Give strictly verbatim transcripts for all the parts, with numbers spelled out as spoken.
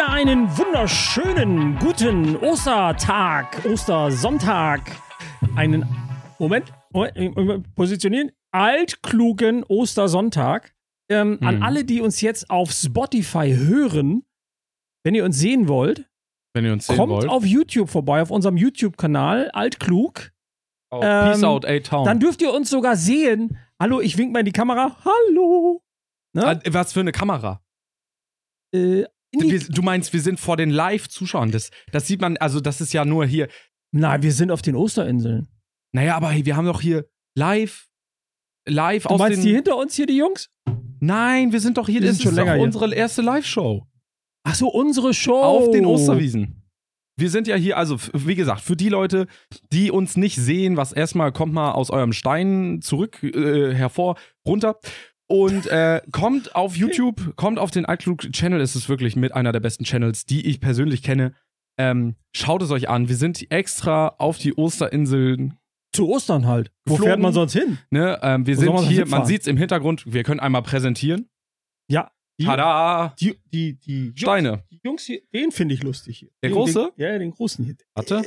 wieder einen wunderschönen, guten Ostertag, Ostersonntag. Einen, Moment, Moment positionieren, altklugen Ostersonntag. Ähm, hm. An alle, die uns jetzt auf Spotify hören, wenn ihr uns sehen wollt, wenn ihr uns sehen kommt wollt. auf YouTube vorbei, auf unserem YouTube-Kanal, altklug. Oh, ähm, Peace out, A-Town. Dann dürft ihr uns sogar sehen. Hallo, ich wink mal in die Kamera. Hallo. Ne? Was für eine Kamera? Äh, wir, du meinst, wir sind vor den Live-Zuschauern. Das, das sieht man, also das ist ja nur hier. Nein, wir sind auf den Osterinseln. Naja, aber hey, wir haben doch hier live, live du aus meinst den... die hinter uns hier, die Jungs? Nein, wir sind doch hier, wir das sind schon ist länger doch unsere erste Live-Show. Ach so, unsere Show. Auf den Osterwiesen. Wir sind ja hier, also wie gesagt, für die Leute, die uns nicht sehen, was erstmal kommt mal aus eurem Stein zurück, äh, hervor, runter und äh, kommt auf YouTube, kommt auf den altklug-Channel. Es ist wirklich mit einer der besten Channels, die ich persönlich kenne. Ähm, schaut es euch an. Wir sind extra auf die Osterinseln zu Ostern halt. Wo geflogen. fährt man sonst hin? Ne, ähm, wir Wo sind man hier, man sieht es im Hintergrund, wir können einmal präsentieren. Ja. Die, Tada! Die, die, die Steine. Jungs, die Jungs hier, den finde ich lustig hier. Der den, große? Den, ja, den großen hier. Warte.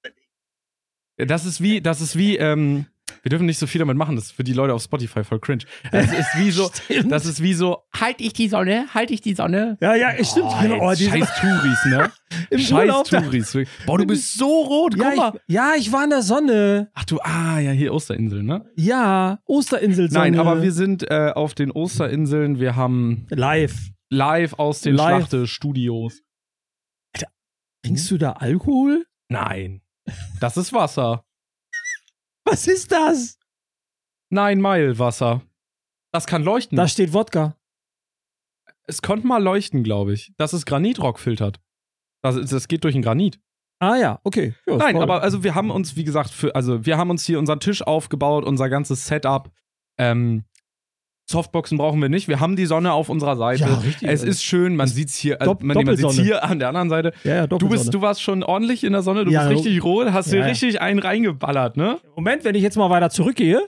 Das ist wie, das ist wie, ähm, wir dürfen nicht so viel damit machen, das ist für die Leute auf Spotify voll cringe. Das ist wie so, das ist wie so, halt ich die Sonne, halt ich die Sonne. Ja, ja, stimmt. Oh, genau. ey, scheiß Touris, ne? Scheiß Touris. Boah, du bist so rot, ja, guck mal. Ich, ja, ich war in der Sonne. Ach du, ah, ja, hier Osterinsel, ne? Ja, Osterinsel-Sonne. Nein, aber wir sind äh, auf den Osterinseln, wir haben live. Live aus den Live. Schlachte-Studios. Alter, trinkst du da Alkohol? Nein. Das ist Wasser. Was ist das? Nein, Meilwasser. Das kann leuchten. Da steht Wodka. Es konnte mal leuchten, glaube ich. Das ist Granitrock filtert. Das, das geht durch den Granit. Ah ja, okay. Ja, Nein, toll. aber also wir haben uns, wie gesagt, für, also wir haben uns hier unseren Tisch aufgebaut, unser ganzes Setup. Ähm, Softboxen brauchen wir nicht. Wir haben die Sonne auf unserer Seite. Ja, richtig. Es ist schön, man sieht es hier, also Dopp- man, man sieht es Doppelsonne. hier an der anderen Seite. Ja, ja, Du bist, du warst schon ordentlich in der Sonne, du Ja, bist richtig rot, hast ja, dir richtig einen reingeballert, ne? Moment, wenn ich jetzt mal weiter zurückgehe.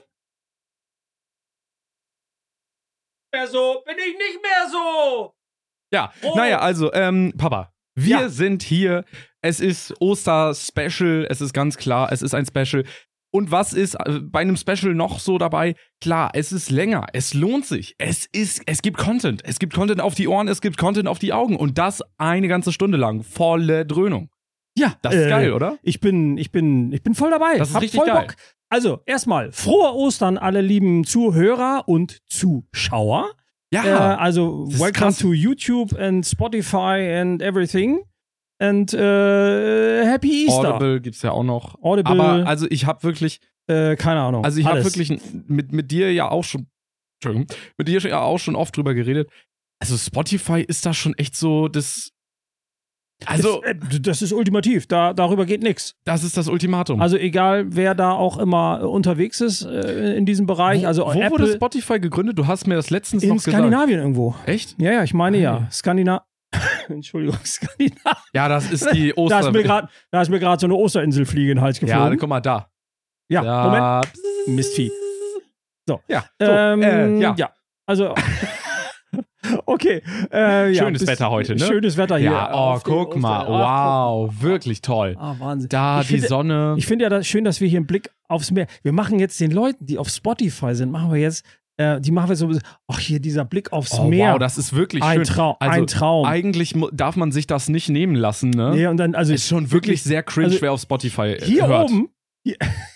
Mehr so, bin ich nicht mehr so. Ja, Oh. naja, also, ähm, Papa, wir Ja. sind hier. Es ist Oster-Special, es ist ganz klar, es ist ein Special. Und was ist äh, bei einem Special noch so dabei? Klar, es ist länger, es lohnt sich. Es ist, es gibt Content. Es gibt Content auf die Ohren, es gibt Content auf die Augen. Und das eine ganze Stunde lang. Volle Dröhnung. Ja, Das ist äh, geil, oder? Ich bin, ich bin, ich bin voll dabei. Das ist Hab richtig voll geil. Bock. Also, erstmal, frohe Ostern, alle lieben Zuhörer und Zuschauer. Ja, Äh, also, das ist welcome krass. to YouTube and Spotify and everything. And äh, Happy Easter. Audible gibt's ja auch noch. Audible. Aber also ich habe wirklich, Äh, keine Ahnung. also ich habe Alles. wirklich mit, mit dir ja auch schon, Entschuldigung, mit dir ja auch schon oft drüber geredet. Also Spotify ist da schon echt so das, also Das, äh, das ist ultimativ. Da, darüber geht nichts. das ist das Ultimatum. Also, egal, wer da auch immer äh, unterwegs ist äh, in diesem Bereich. wo, also, wo Apple wurde Spotify gegründet? Du hast mir das letztens in noch gesagt. Skandinavien irgendwo. Echt? Ja, ja, ich meine Ah, ja. ja. Skandinavien. Entschuldigung, Skandinavien. Ja, das ist die Da Oster... ist mir grad- da ist mir gerade so eine Osterinselfliege in den Hals ja, geflogen. guck mal da. Ja, da. Moment. Mistvieh. So. Ja, so, Ähm, äh, ja. ja. Also. Okay. Äh, ja, Schönes bis- Wetter heute, ne? Schönes Wetter hier. Ja, oh, auf den guck mal. Oster- Ach, Wow, wirklich toll. Ah, Wahnsinn. Da Ich die finde- Sonne. Ich finde ja das schön, dass wir hier einen Blick aufs Meer. Wir machen jetzt den Leuten, die auf Spotify sind, machen wir jetzt, äh, die machen wir so, ach hier dieser Blick aufs Oh, Meer. wow, das ist wirklich ein schön. Traum, Also, ein Traum. Eigentlich mu- darf man sich das nicht nehmen lassen, ne? Nee, und dann, also Ist schon wirklich sehr cringe, also, wer auf Spotify äh, hier hört. oben, hier,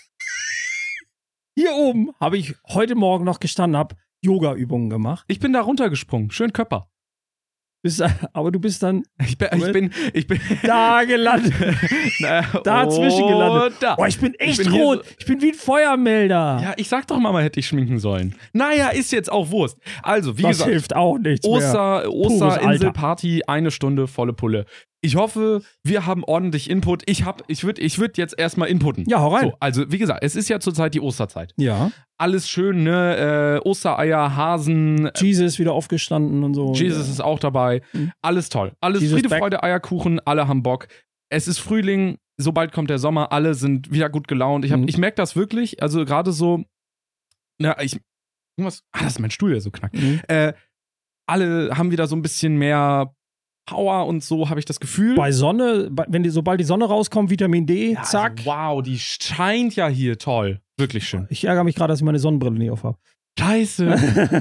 hier oben habe ich heute Morgen noch gestanden, habe Yoga-Übungen gemacht. Ich bin da runtergesprungen. Schön Körper. Bist, aber du bist dann Ich bin, ich bin, ich bin da gelandet. Na, Dazwischen gelandet. Da. Oh, ich bin echt Ich bin hier rot. Ich bin wie ein Feuermelder. Ja, ich sag doch mal, man hätte ich schminken sollen. Naja, ist jetzt auch Wurst. Also, wie das gesagt, hilft auch nichts mehr. Oster, Pures Osterinselparty, eine Stunde, volle Pulle. Ich hoffe, wir haben ordentlich Input. Ich hab, ich würde ich würd jetzt erstmal inputten. Ja, hau rein. So, also, wie gesagt, es ist ja zurzeit die Osterzeit. Ja. Alles schön, ne? Äh, Ostereier, Hasen, Jesus wieder aufgestanden und so. Jesus ist auch dabei. Mhm. Alles toll. Alles Jesus Friede, back. Freude, Eierkuchen, alle haben Bock. Es ist Frühling, sobald kommt der Sommer, alle sind wieder gut gelaunt. Ich, hab- Mhm. ich merke das wirklich, also gerade so, na, ich, irgendwas, ah, das ist mein Stuhl, der so knackt. Mhm. Äh, alle haben wieder so ein bisschen mehr Power und so, habe ich das Gefühl. Bei Sonne, bei, wenn die, sobald die Sonne rauskommt, Vitamin D, Ja, zack. Also, wow, die scheint ja hier toll. Wirklich schön. Ich ärgere mich gerade, dass ich meine Sonnenbrille nicht auf habe. Scheiße.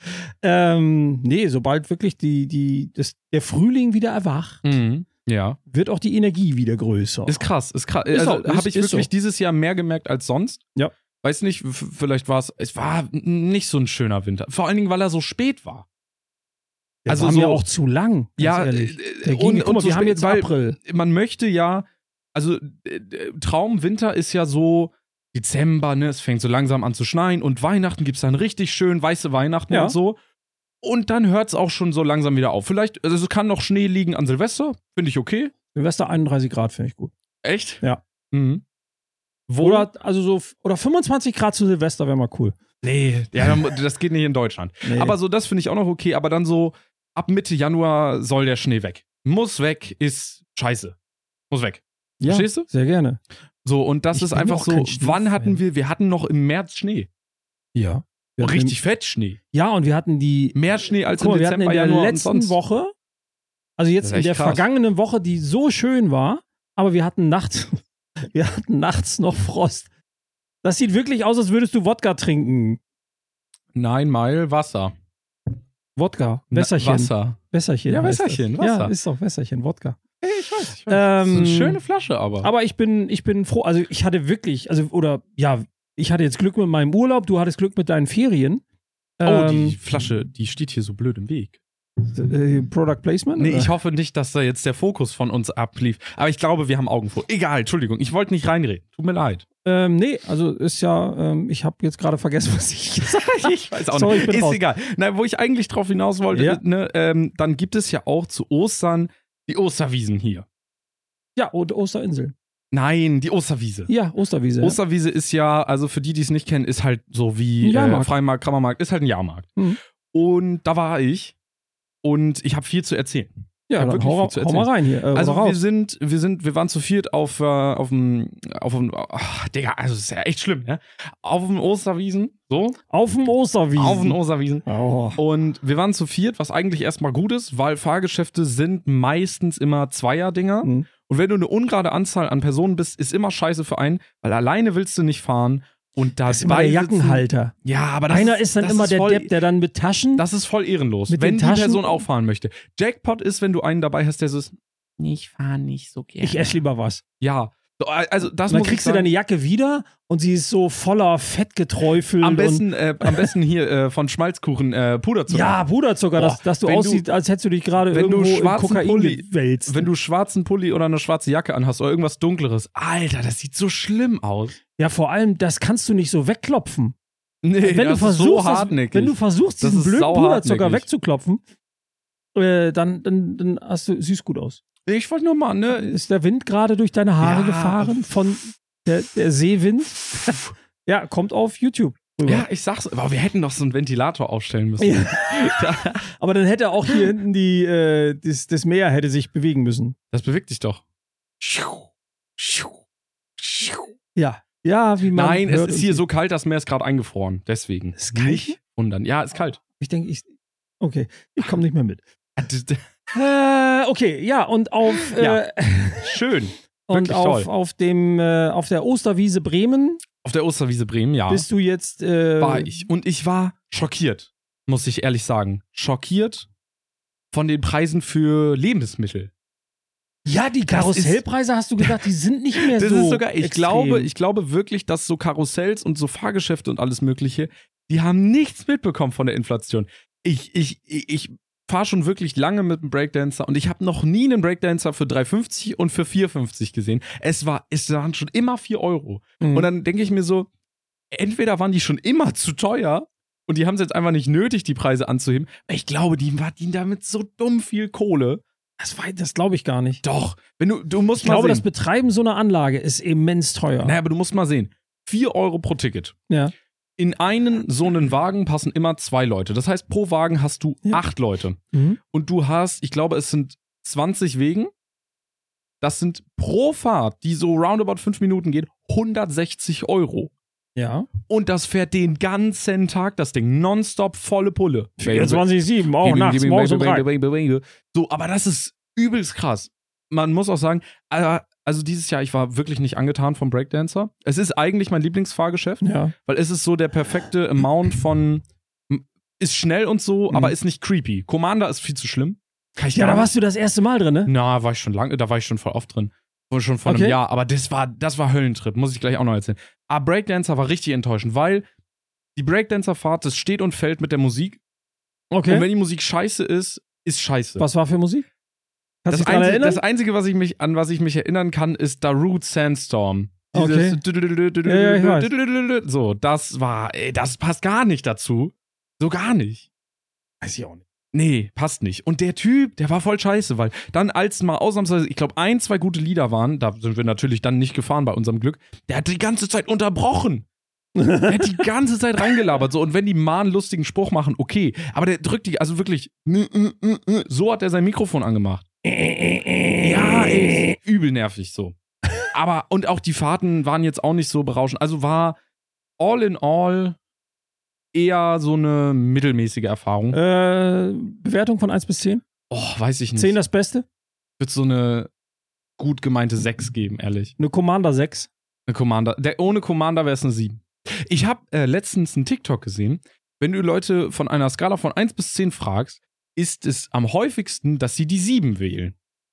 ähm, nee, sobald wirklich die, die, das, der Frühling wieder erwacht, mhm. Ja. wird auch die Energie wieder größer. Ist krass. Ist krass. Ist Also, so, ist- habe ich ist wirklich so. dieses Jahr mehr gemerkt als sonst. Ja. Weiß nicht, f- vielleicht war es, es war nicht so ein schöner Winter. Vor allen Dingen, weil er so spät war. Der also war so- mir auch zu lang, ganz Ja, ehrlich. äh, Der ging, und- guck und mal, so wir haben spät, jetzt weil- April. Man möchte ja, also äh, Traum Winter ist ja so Dezember, ne? Es fängt so langsam an zu schneien und Weihnachten gibt's dann richtig schön weiße Weihnachten Ja. und so. Und dann hört's auch schon so langsam wieder auf. Vielleicht, also es kann noch Schnee liegen an Silvester, finde ich okay. Silvester einunddreißig Grad finde ich gut. Echt? Ja. Mhm. Wo? Oder, also so, oder fünfundzwanzig Grad zu Silvester wäre mal cool. Nee, ja, dann- das geht nicht in Deutschland. Nee. Aber so, das finde ich auch noch okay. Aber dann so, ab Mitte Januar soll der Schnee weg. Muss weg, ist scheiße. Muss weg. ja, verstehst du? Sehr gerne. So, und das Ich ist bin einfach auch so, kein Schneefan. wann hatten wir, wir hatten noch im März Schnee. Ja. Wir hatten Richtig fett Schnee. Im, ja, und wir hatten die, Mehr Schnee als guck mal, im wir hatten Dezember, in der Januar und letzten sonst. Woche, also jetzt Das ist in echt der krass. vergangenen Woche, die so schön war, aber wir hatten nachts, wir hatten nachts noch Frost. Das sieht wirklich aus, als würdest du Wodka trinken. Nein, Meil, Wasser. Wodka, Na, Wässerchen. Wasser. Wässerchen. Ja, heißt Wässerchen, das. Ja, Wasser. ist doch Wässerchen, Wodka. Hey, ich weiß, ich weiß. Ähm, das ist eine schöne Flasche, aber. Aber ich bin, ich bin froh, also ich hatte wirklich, also, oder, ja, ich hatte jetzt Glück mit meinem Urlaub, du hattest Glück mit deinen Ferien. oh, die Ähm, Flasche, die steht hier so blöd im Weg. äh, Product Placement? Nee, oder? ich hoffe nicht, dass da jetzt der Fokus von uns ablief. Aber ich glaube, wir haben Augen vor. Egal, Entschuldigung, ich wollte nicht reinreden. Tut mir leid. Ähm, nee, also ist ja, ähm, ich habe jetzt gerade vergessen, was ich gesagt habe. Ich weiß auch Sorry, nicht. ich bin Ist raus. egal. Nein, wo ich eigentlich drauf hinaus wollte, Ja. ne, ähm, dann gibt es ja auch zu Ostern die Osterwiesen hier. Ja, und Osterinsel. Nein, die Osterwiese. Ja, Osterwiese. ja. Osterwiese ist ja, also für die, die es nicht kennen, ist halt so wie Ein äh, Jahrmarkt. Freimarkt, Krammermarkt, ist halt ein Jahrmarkt. Mhm. Und da war ich und ich habe viel zu erzählen. Ja, hab dann wirklich hau, viel zu hau mal rein hier. Äh, Also oder wir raus. sind, wir sind, wir waren zu viert auf, äh, auf dem, auf dem, ach, Digga, also das ist ja echt schlimm, ja. Auf dem Osterwiesen, so, Auf dem Osterwiesen. auf dem Osterwiesen. Oh. Und wir waren zu viert, was eigentlich erstmal gut ist, weil Fahrgeschäfte sind meistens immer Zweier-Dinger. Mhm. Und wenn du eine ungerade Anzahl an Personen bist, ist immer scheiße für einen, weil alleine willst du nicht fahren. Und da Das ist immer der Jackenhalter. Ja, aber das Einer ist dann das immer ist der voll, Depp, der dann mit Taschen. Das ist voll ehrenlos, Mit wenn den die Taschen- Person auch fahren möchte. Jackpot ist, wenn du einen dabei hast, der so ist, ich fahre nicht so gerne. ich esse lieber was. Ja, so, also das Und dann muss kriegst ich du sagen. deine Jacke wieder und sie ist so voller Fett geträufelt. Am und besten, äh, am besten hier äh, von Schmalzkuchen äh, Puderzucker. ja, Puderzucker, dass, Boah, dass du wenn aussiehst, als hättest du dich gerade wenn du irgendwo in schwarzen Kokain Pulli- gewälzt. Wenn du schwarzen Pulli oder eine schwarze Jacke anhast oder irgendwas Dunkleres. Alter, das sieht so schlimm aus. ja, vor allem, das kannst du nicht so wegklopfen. Nee, wenn, du das ist versuchst, so das, hartnäckig. wenn du versuchst, Das diesen ist blöden sauhartnäckig. Puderzucker wegzuklopfen, äh, dann, dann, dann hast du, siehst gut aus. ich wollte nur mal, ne? Ist der Wind gerade durch deine Haare Ja. gefahren? Von der, der Seewind? ja, kommt auf YouTube. rüber. Ja, ich sag's, aber wir hätten doch so einen Ventilator aufstellen müssen. Ja. Aber dann hätte auch hier hinten die, äh, das, das Meer hätte sich bewegen müssen. Das bewegt dich doch. Ja. Ja, wie man. Nein, es hört ist und hier sieht. so kalt, das Meer ist gerade eingefroren. Deswegen. Ist kalt Nicht hier? wundern. Ja, ist kalt. Ich denke, ich. Okay, ich komme nicht mehr mit. Äh, okay, ja, und auf. Äh, Ja. Schön. und wirklich auf, toll. auf dem, äh, auf der Osterwiese Bremen Auf der Osterwiese Bremen, ja. bist du jetzt. Äh, war ich. Und ich war schockiert, muss ich ehrlich sagen. Schockiert von den Preisen für Lebensmittel. Ja, die Das Karussellpreise hast du gesagt, die sind nicht mehr Das so. ist sogar, ich extrem. glaube, ich glaube wirklich, dass so Karussells und so Fahrgeschäfte und alles Mögliche, die haben nichts mitbekommen von der Inflation. Ich, ich, ich, ich fahre schon wirklich lange mit einem Breakdancer und ich habe noch nie einen Breakdancer für drei fünfzig und für vier fünfzig gesehen. Es war, es waren schon immer vier Euro. Mhm. Und dann denke ich mir so, entweder waren die schon immer zu teuer und die haben es jetzt einfach nicht nötig, die Preise anzuheben. Ich glaube, die verdienen damit so dumm viel Kohle. Das, war- das glaube ich gar nicht. Doch, wenn du, du musst Ich mal glaube, das sehen. Betreiben so einer Anlage ist immens teuer. Naja, aber du musst mal sehen. vier Euro pro Ticket. Ja. In einen so einen Wagen passen immer zwei Leute. Das heißt, pro Wagen hast du Ja. acht Leute. Mhm. Und du hast, ich glaube, es sind zwanzig Wegen. Das sind pro Fahrt, die so roundabout fünf Minuten geht, hundertsechzig Euro. Ja. Und das fährt den ganzen Tag, das Ding nonstop volle Pulle. vierundzwanzig sieben, auch nachts, morgens um drei. So, aber das ist übelst krass. Man muss auch sagen, also dieses Jahr, ich war wirklich nicht angetan vom Breakdancer. Es ist eigentlich mein Lieblingsfahrgeschäft, Ja. weil es ist so der perfekte Amount von, ist schnell und so, Mhm. aber ist nicht creepy. Commander ist viel zu schlimm. Kann ich Ja, gar da nicht- warst du das erste Mal drin, ne? Na, war ich schon lange, da war ich schon voll oft drin. Schon vor Okay. einem Jahr, aber das war, das war Höllentrip, muss ich gleich auch noch erzählen. Aber Breakdancer war richtig enttäuschend, weil die Breakdancer-Fahrt, das steht und fällt mit der Musik. Okay. Und wenn die Musik scheiße ist, ist scheiße. Was war für Musik? Kannst du Das, dich dran Einzige, erinnern? das Einzige, was ich mich, an was ich mich erinnern kann, ist Darude Sandstorm. Okay. Dieses Ja, ja, ich weiß. So, das war, ey, das passt gar nicht dazu. So gar nicht. Weiß ich auch nicht. Nee, passt nicht. Und der Typ, der war voll scheiße, weil dann als mal ausnahmsweise, ich glaube, ein, zwei gute Lieder waren, da sind wir natürlich dann nicht gefahren bei unserem Glück, der hat die ganze Zeit unterbrochen. Der hat die ganze Zeit reingelabert. So, und wenn die mal einen lustigen Spruch machen, okay. Aber der drückt die, also wirklich, so hat er sein Mikrofon angemacht. Ja, ey, übel nervig so. Aber, und auch die Fahrten waren jetzt auch nicht so berauschend. Also war all in all eher so eine mittelmäßige Erfahrung. Äh, Bewertung von eins bis zehn? Oh, weiß ich nicht. zehn das Beste? Wird so eine gut gemeinte sechs geben, ehrlich. Eine Commander sechs. Eine Commander. Der, ohne Commander wäre es eine sieben. Ich habe äh, letztens einen TikTok gesehen. Wenn du Leute von einer Skala von eins bis zehn fragst, ist es am häufigsten, dass sie die sieben wählen.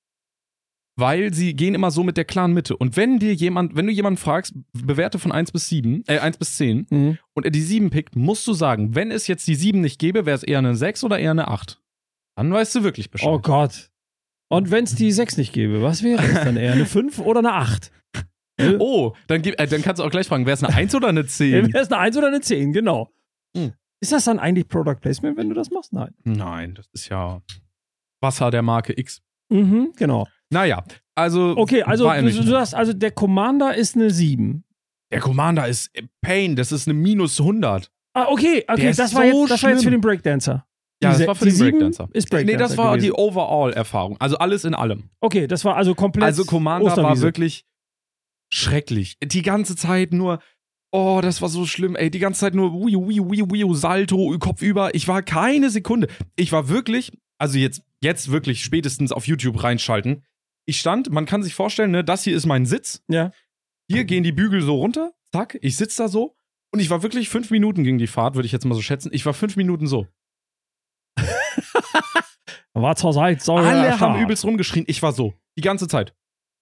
Weil sie gehen immer so mit der klaren Mitte. Und wenn dir jemand, wenn du jemanden fragst, bewerte von eins bis sieben, äh, eins bis zehn, Mhm. und er die sieben pickt, musst du sagen, wenn es jetzt die sieben nicht gäbe, wäre es eher eine sechs oder eher eine acht. Dann weißt du wirklich Bescheid. Oh Gott. Und wenn es die sechs nicht gäbe, was wäre es dann eher? Eine fünf oder eine acht? Oh, dann, gib, äh, dann kannst du auch gleich fragen, wäre es eine eins oder eine zehn? Wäre es eine eins oder eine zehn, genau. Mhm. Ist das dann eigentlich Product Placement, wenn du das machst? Nein. Nein, das ist ja Wasser der Marke X. Mhm, genau. Naja, also. Okay, also war er du, nicht. du sagst, also der Commander ist eine sieben. Der Commander ist Pain, das ist eine minus hundert. Ah, okay, okay, Der ist das war, so jetzt, das war jetzt für schlimm. den Breakdancer. Ja, Die das se- war für die den sieben Breakdancer. Ist Nee, Breakdancer das war gewesen. die Overall-Erfahrung. Also alles in allem. Okay, das war also komplett Also Commander war Osterwiese. wirklich schrecklich. Die ganze Zeit nur, oh, das war so schlimm, ey. Die ganze Zeit nur wiu, wiu, wiu, wiu, Salto, Kopf über. Ich war keine Sekunde. Ich war wirklich, also jetzt, jetzt wirklich spätestens auf YouTube reinschalten. Ich stand, man kann sich vorstellen, ne, das hier ist mein Sitz. Ja. Hier gehen die Bügel so runter, zack, ich sitze da so. Und ich war wirklich fünf Minuten gegen die Fahrt, würde ich jetzt mal so schätzen. Ich war fünf Minuten so. War zur Seite. Säure Alle erstarrt. haben übelst rumgeschrien. Ich war so. Die ganze Zeit.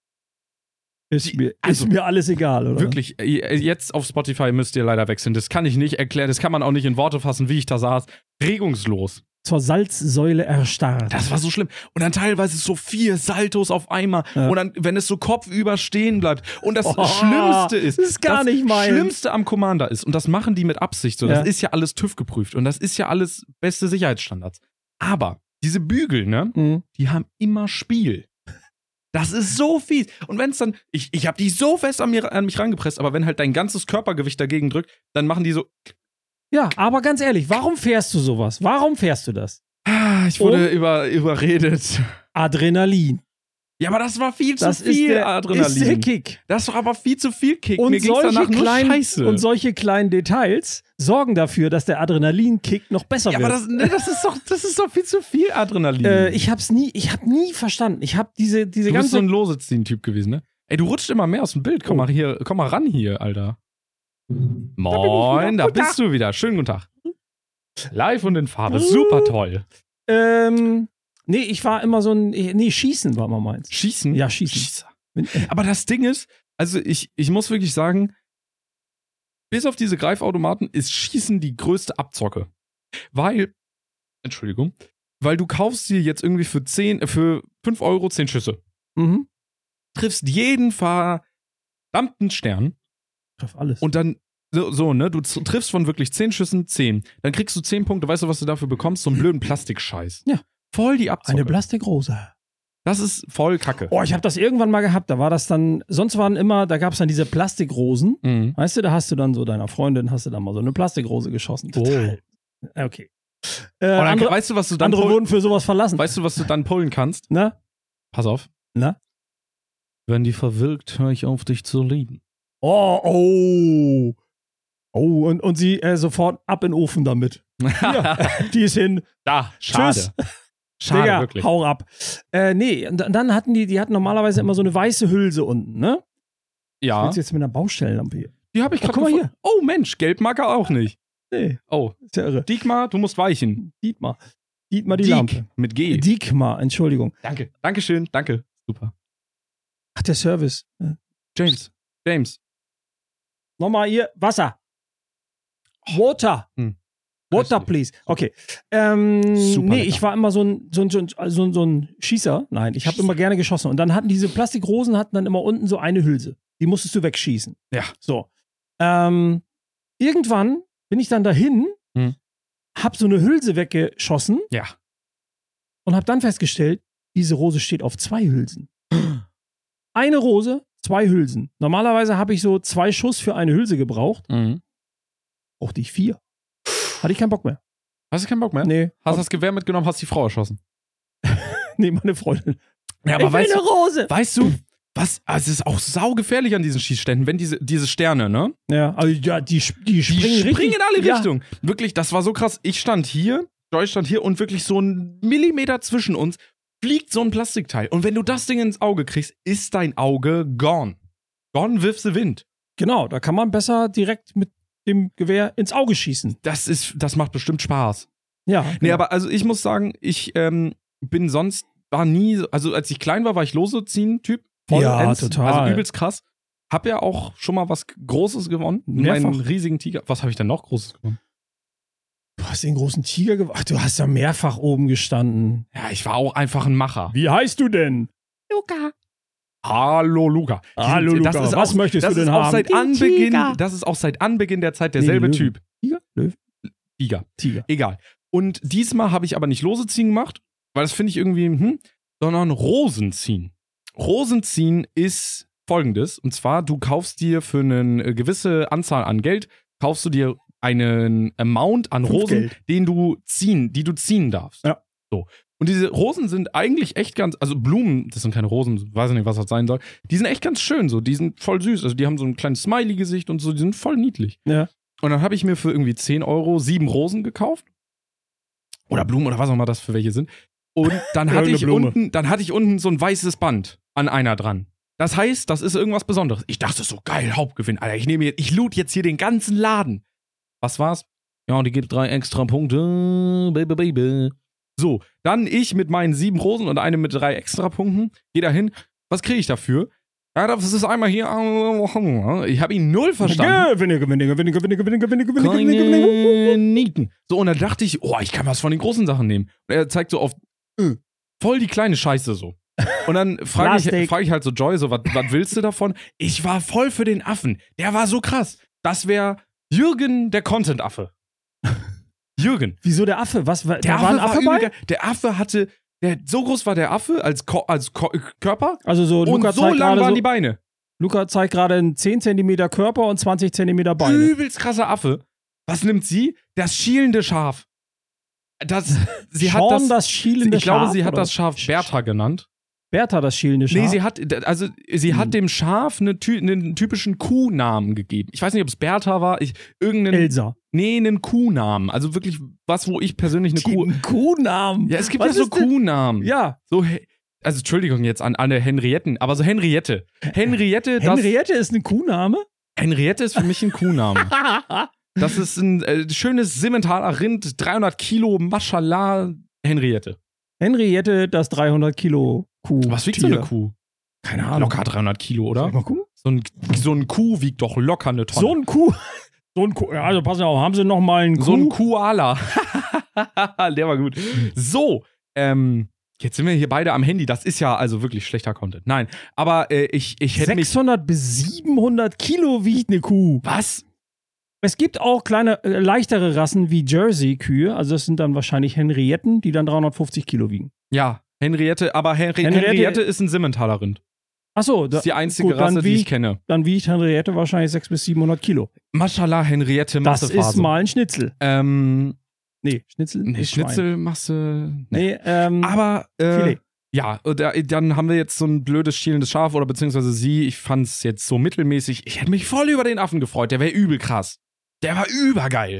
Ist mir, also- ist mir alles egal, oder? Wirklich. äh, Jetzt auf Spotify müsst ihr leider wechseln. Das kann ich nicht erklären. Das kann man auch nicht in Worte fassen, wie ich da saß. Regungslos. Zur Salzsäule erstarrt. Das war so schlimm. Und dann teilweise so vier Saltos auf einmal. Ja. Und dann, wenn es so kopfüber stehen bleibt. Und das Oh, Schlimmste ist. das ist gar das nicht meins. Schlimmste am Commander ist, und das machen die mit Absicht so, Ja. das ist ja alles TÜV geprüft. Und das ist ja alles beste Sicherheitsstandards. Aber diese Bügel, ne? Mhm. Die haben immer Spiel. Das ist so fies. Und wenn es dann, ich, ich habe die so fest an, mir, an mich rangepresst, aber wenn halt dein ganzes Körpergewicht dagegen drückt, dann machen die so, Ja, aber ganz ehrlich, warum fährst du sowas? Warum fährst du das? ah, ich wurde über, überredet. Adrenalin. Ja, aber das war viel zu Das viel ist der, Adrenalin. ist der Kick. Das war aber viel zu viel Kick. Und Mir ging's solche, danach nur kleinen, scheiße. und solche kleinen Details sorgen dafür, dass der Adrenalin-Kick noch besser ja, wird. aber das, ne, das, ist doch, das ist doch viel zu viel Adrenalin. äh, ich hab's nie, ich hab nie verstanden. Ich hab diese, diese du bist so ganze. ein Lose-Ziehen-Typ gewesen, ne? Ey, du rutscht immer mehr aus dem Bild. Komm Oh. mal hier, komm mal ran hier, Alter. Moin, da Guten bist du wieder. Schönen guten Tag. Live und in Farbe. Super toll. ähm, nee, ich war immer so ein. Nee, Schießen war mal meins. Schießen? Ja, Schießen. Schießer. Aber das Ding ist, also ich, ich muss wirklich sagen, bis auf diese Greifautomaten ist Schießen die größte Abzocke. Weil, Entschuldigung, weil du kaufst dir jetzt irgendwie für zehn, äh, für fünf Euro zehn Schüsse. Mhm. Triffst jeden verdammten Stern Treff alles. und dann so, so, ne, du z- triffst von wirklich zehn Schüssen zehn. Dann kriegst du zehn Punkte, weißt du, was du dafür bekommst? So einen blöden Plastikscheiß. Ja. Voll die Abzocke. Eine Plastikrose. Das ist voll Kacke. Oh, ich habe das irgendwann mal gehabt. Da war das dann. Sonst waren immer, da gab es dann diese Plastikrosen. Mhm. Weißt du, da hast du dann so deiner Freundin, hast du dann mal so eine Plastikrose geschossen. Total. Okay. Äh, Und dann, andere weißt du, was du dann andere pullen, wurden für sowas verlassen. weißt du, was du dann pullen kannst? Na? Pass auf. Na? Wenn die verwirkt, höre ich auf, dich zu lieben. Oh, oh. Oh, und, und sie äh, sofort ab in den Ofen damit. Ja, die ist hin. Da, schade. Tschüss. Schade, Digga, wirklich. hau ab. Äh, nee, und dann hatten die, die hatten normalerweise immer so eine weiße Hülse unten, ne? Ja, Willst du jetzt mit einer Baustellenlampe hier? die habe ich Oh, gerade guck mal gefunden. Oh Mensch, Gelbmarker auch nicht. Nee, Oh, ist ja irre. Diekmar, du musst weichen. Dietmar. Dietmar die Diek Lampe. mit G. Diekmar, Entschuldigung. Danke. Dankeschön, danke. Super. Ach, der Service. Ja. James, James. Nochmal hier, Wasser. Water. Hm. Water, please. Okay. Ähm, Super nee, lecker. ich war immer so ein, so ein, so ein, so ein, so ein Schießer. Nein, ich habe immer gerne geschossen. Und dann hatten diese Plastikrosen hatten dann immer unten so eine Hülse. Die musstest du wegschießen. Ja. So. Ähm, irgendwann bin ich dann dahin, Hm. hab so eine Hülse weggeschossen Ja. und hab dann festgestellt, diese Rose steht auf zwei Hülsen. Eine Rose, zwei Hülsen. Normalerweise habe ich so zwei Schuss für eine Hülse gebraucht. Mhm. Brauchte ich vier. Hatte ich keinen Bock mehr. Hast du keinen Bock mehr? Nee. Hast das Gewehr mitgenommen, hast die Frau erschossen. Nee, meine Freundin. Ja, ich will eine Rose. weißt du, was, also es ist auch saugefährlich an diesen Schießständen, wenn diese, diese Sterne, ne? Ja, also ja, die, die Die springen, springen, richtig. in alle Ja. Richtungen. Wirklich, das war so krass. Ich stand hier, Joy stand hier und wirklich so ein Millimeter zwischen uns fliegt so ein Plastikteil. Und wenn du das Ding ins Auge kriegst, ist dein Auge gone. Gone with the wind. Genau, da kann man besser direkt mit dem Gewehr ins Auge schießen. Das ist, das macht bestimmt Spaß. Ja. Nee, genau. aber also ich muss sagen, ich ähm, bin sonst, war nie, so- also als ich klein war, war ich Lose ziehen Typ. Ja, total. Also übelst krass. Hab ja auch schon mal was Großes gewonnen. Mehrfach. Meinen riesigen Tiger. Was habe ich denn noch Großes gewonnen? Du hast den großen Tiger gew- Ach, du hast ja mehrfach oben gestanden. Ja, ich war auch einfach ein Macher. Wie heißt du denn? Luca. Hallo Luca. Die Hallo, sind- Luca. Das ist Was auch, möchtest das du ist denn auch haben? Seit Den Anbeginn, Tiger. das ist auch seit Anbeginn der Zeit Nee, derselbe Löwen. Typ. Tiger? Löwe? Tiger. Tiger. Egal. Und diesmal habe ich aber nicht Lose ziehen gemacht, weil das finde ich irgendwie, hm, sondern Rosen ziehen. Rosen ziehen ist folgendes. Und zwar, du kaufst dir für eine äh, gewisse Anzahl an Geld, kaufst du dir einen Amount an Fünf Rosen, Geld. den du ziehen, die du ziehen darfst. Ja. So. Und diese Rosen sind eigentlich echt ganz, also Blumen, das sind keine Rosen, weiß ich nicht, was das sein soll, die sind echt ganz schön so, die sind voll süß. Also die haben so ein kleines Smiley-Gesicht und so, die sind voll niedlich. Ja. Und dann habe ich mir für irgendwie zehn Euro sieben Rosen gekauft. Oder Blumen oder was auch immer das für welche sind. Und dann hatte Irgendeine ich Blume. unten, dann hatte ich unten so ein weißes Band an einer dran. Das heißt, das ist irgendwas Besonderes. Ich dachte so, geil, Hauptgewinn. Alter, ich nehme jetzt, ich loot jetzt hier den ganzen Laden. Was war's? Ja, die gibt drei extra Punkte. Baby, baby. So, dann ich mit meinen sieben Rosen und einem mit drei extra Punkten. Geh da hin. Was kriege ich dafür? Ja, das ist einmal hier. Ich habe ihn null verstanden. Gewinne, gewinne, gewinne, gewinne, gewinne, gewinne, gewinne, gewinne, gewinne. Keine Nieten. So, und dann dachte ich, oh, ich kann was von den großen Sachen nehmen. Und er zeigt so auf äh, voll die kleine Scheiße so. Und dann frage ich, Plastik. frag ich halt so Joy, so, was willst du davon? Ich war voll für den Affen. Der war so krass. Das wäre Jürgen, der Content-Affe. Jürgen. Wieso der Affe? Was war, Der da war ein Affe bei? übel geil. Der Affe hatte, der, so groß war der Affe als, Ko als Ko Körper Also so, und Luca so zeigt lang gerade waren so, die Beine. Luca zeigt gerade einen zehn Zentimeter Körper und zwanzig Zentimeter Beine. Übelst krasser Affe. Was nimmt sie? Das schielende Schaf. Das, sie hat Sean, das, das schielende ich glaube, Schaf, sie hat oder? das Schaf Bertha genannt. Bertha, das schielende Schaf. Nee, sie hat, also, sie Hm. hat dem Schaf eine, ty- einen typischen Kuhnamen gegeben. Ich weiß nicht, ob es Bertha war, ich, irgendeinen, Elsa. nee, einen Kuhnamen. Also wirklich was, wo ich persönlich eine Kuh, Die Kuhnamen. ja, es gibt Was ja so ist denn- Kuhnamen. Ja. So, he- also, Entschuldigung jetzt an alle Henrietten, aber so Henriette. Henriette, das, Henriette ist ein Kuhname? Henriette ist für mich ein Kuhname. Das ist ein äh, schönes Simmentaler Rind, dreihundert Kilo, Maschallah, Henriette. Henriette, das dreihundert Kilo Kuh. Was wiegt so Tier. eine Kuh? Keine Ahnung. Locker dreihundert Kilo, Soll oder? ich mal gucken? So ein, so ein Kuh wiegt doch locker eine Tonne. So ein Kuh. So ein Kuh. Ja, also pass auf, haben sie noch mal einen Kuh? So ein Koala. Der war gut. So, ähm, jetzt sind wir hier beide am Handy. Das ist ja also wirklich schlechter Content. Nein, aber äh, ich, ich hätte mich... sechshundert bis siebenhundert Kilo wiegt eine Kuh. Was? Es gibt auch kleine, äh, leichtere Rassen wie Jersey-Kühe. Also das sind dann wahrscheinlich Henrietten, die dann dreihundertfufzig Kilo wiegen. Ja, Henriette, aber Henri Henriette- Henriette, ist ein Simmentaler Rind. Achso, Das ist die einzige gut, dann Rasse, die ich wiegt- kenne. dann wiegt Henriette wahrscheinlich sechshundert bis siebenhundert Kilo. Maschallah, Henriette, Das Massephase. ist mal ein Schnitzel. Ähm, Nee, Schnitzel nee, ist Schwein. Schnitzelmasse. Nee. Nee, ähm, Aber, äh, Filet. ja, und da, dann haben wir jetzt so ein blödes schielendes Schaf oder beziehungsweise sie. Ich fand's jetzt so mittelmäßig. Ich hätte mich voll über den Affen gefreut. Der wäre übel krass. Der war übergeil.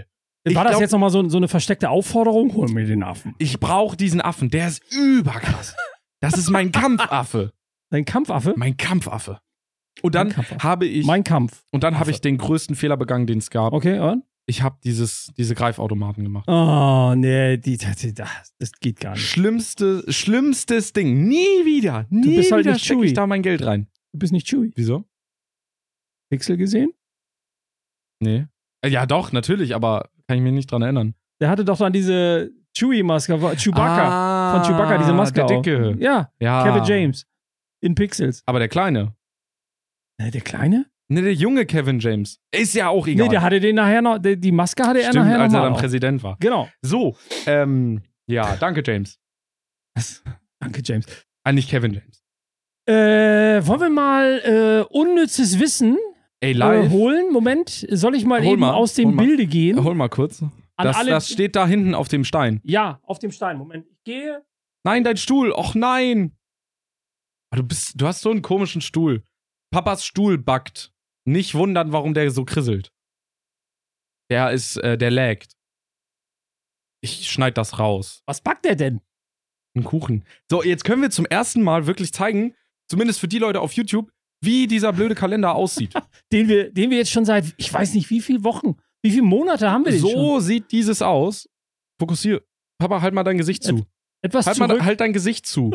Ich War das glaub, jetzt nochmal so, so eine versteckte Aufforderung? Hol mir den Affen. Ich brauche diesen Affen, der ist überkrass. Das ist mein Kampfaffe. Dein Kampfaffe? Mein Kampfaffe. Und dann habe ich Mein Kampf. und dann habe ich den größten Fehler begangen, den es gab. Okay, und? Ich habe dieses diese Greifautomaten gemacht. Oh, nee, die, die, das, das geht gar nicht. Schlimmste, schlimmstes Ding. Nie wieder. Nie bist halt wieder nicht stecke Chewie. ich da mein Geld rein. Du bist nicht Chewie. Wieso? Pixel gesehen? Nee. Äh, Ja, doch, natürlich, aber kann ich mich nicht dran erinnern. Der hatte doch dann diese Chewie-Maske, Chewbacca. Ah, von Chewbacca, diese Maske der auf. Dicke. Ja, Ja. Kevin James. In Pixels. Aber der Kleine. Äh, der Kleine? Ne, der junge Kevin James. Ist ja auch egal. Nee, der hatte den nachher noch, die, die Maske hatte er Stimmt, nachher noch als er mal dann auf. Präsident war. Genau. So, ähm, ja, danke, James. Was? Danke, James. Ah, nicht Kevin James. Äh, wollen wir mal äh, unnützes Wissen Ey, äh, live. holen? Moment, soll ich mal Hol eben mal, aus hol dem mal. Bilde gehen? Hol mal kurz. An Das, alle- das steht da hinten auf dem Stein. Ja, auf dem Stein. Moment, ich gehe. Nein, dein Stuhl. Och nein. Ah, Du bist, du hast so einen komischen Stuhl. Papas Stuhl backt. Nicht wundern, warum der so krisselt. Der ist, äh, der laggt. Ich schneid das raus. Was backt der denn? Ein Kuchen. So, jetzt können wir zum ersten Mal wirklich zeigen, zumindest für die Leute auf YouTube, wie dieser blöde Kalender aussieht. Den wir, den wir jetzt schon seit, ich weiß nicht, wie viele Wochen, wie viele Monate haben wir den schon? So sieht dieses aus. Fokussier. Papa, halt mal dein Gesicht zu. Etwas Halt, zurück. mal, halt dein Gesicht zu.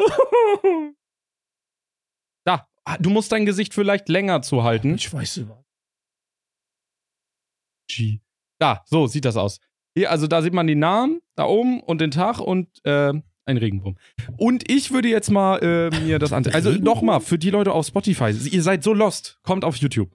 Da. Du musst dein Gesicht vielleicht länger zu halten. Ich weiß es was. G. Da, so sieht das aus. Hier, also da sieht man die Namen, da oben und den Tag und äh, ein Regenwurm. Und ich würde jetzt mal äh, mir das ansehen. Also Regenwurm? nochmal, für die Leute auf Spotify, ihr seid so lost, kommt auf YouTube.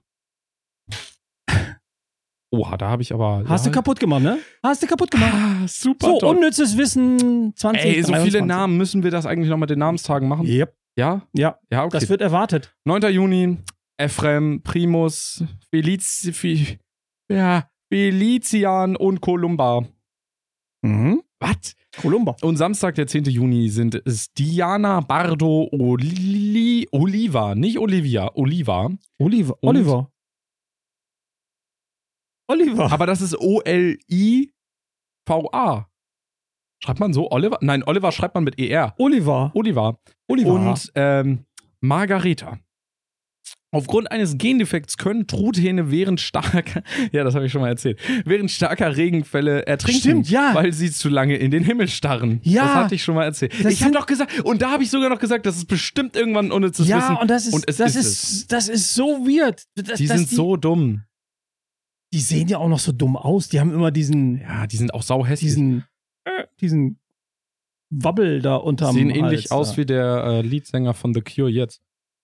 Oha, da habe ich aber... Hast ja, du kaputt gemacht, ne? Hast du kaputt gemacht. Ah, super So, toll. unnützes Wissen zwanzig. Ey, so viele dreiundzwanzig. Namen, müssen wir das eigentlich noch mit den Namenstagen machen? Yep. Ja? Ja, Ja, okay. das wird erwartet. neunter Juni, Ephrem, Primus, Feliz, Fi, ja, Felician und Columba. Mhm. Was? Columba. Und Samstag, der zehnte Juni, sind es Diana, Bardo, Oli, Oliva, nicht Olivia, Oliva. Oliver. Und- Oliver. Oliver. Aber das ist O L I V A. Schreibt man so Oliver? Nein, Oliver schreibt man mit E R. Oliver. Oliva. Oliver. Und ähm, Margareta. Aufgrund eines Gendefekts können Truthähne während starker, ja, das habe ich schon mal erzählt, während starker Regenfälle ertrinken, Stimmt, ja. weil sie zu lange in den Himmel starren. Ja. Das hatte ich schon mal erzählt. Das Ich habe sind- doch gesagt, und da habe ich sogar noch gesagt, das ist bestimmt irgendwann unnützes ja, Wissen. und das ist, Und es das ist ist, das ist so weird. Das, Die das, sind so dumm. Die sehen ja auch noch so dumm aus. Die haben immer diesen, Ja, die sind auch sauhässlich. diesen, äh, diesen Wabbel da unterm Sehen ähnlich Hals, aus da. wie der äh, Leadsänger von The Cure jetzt.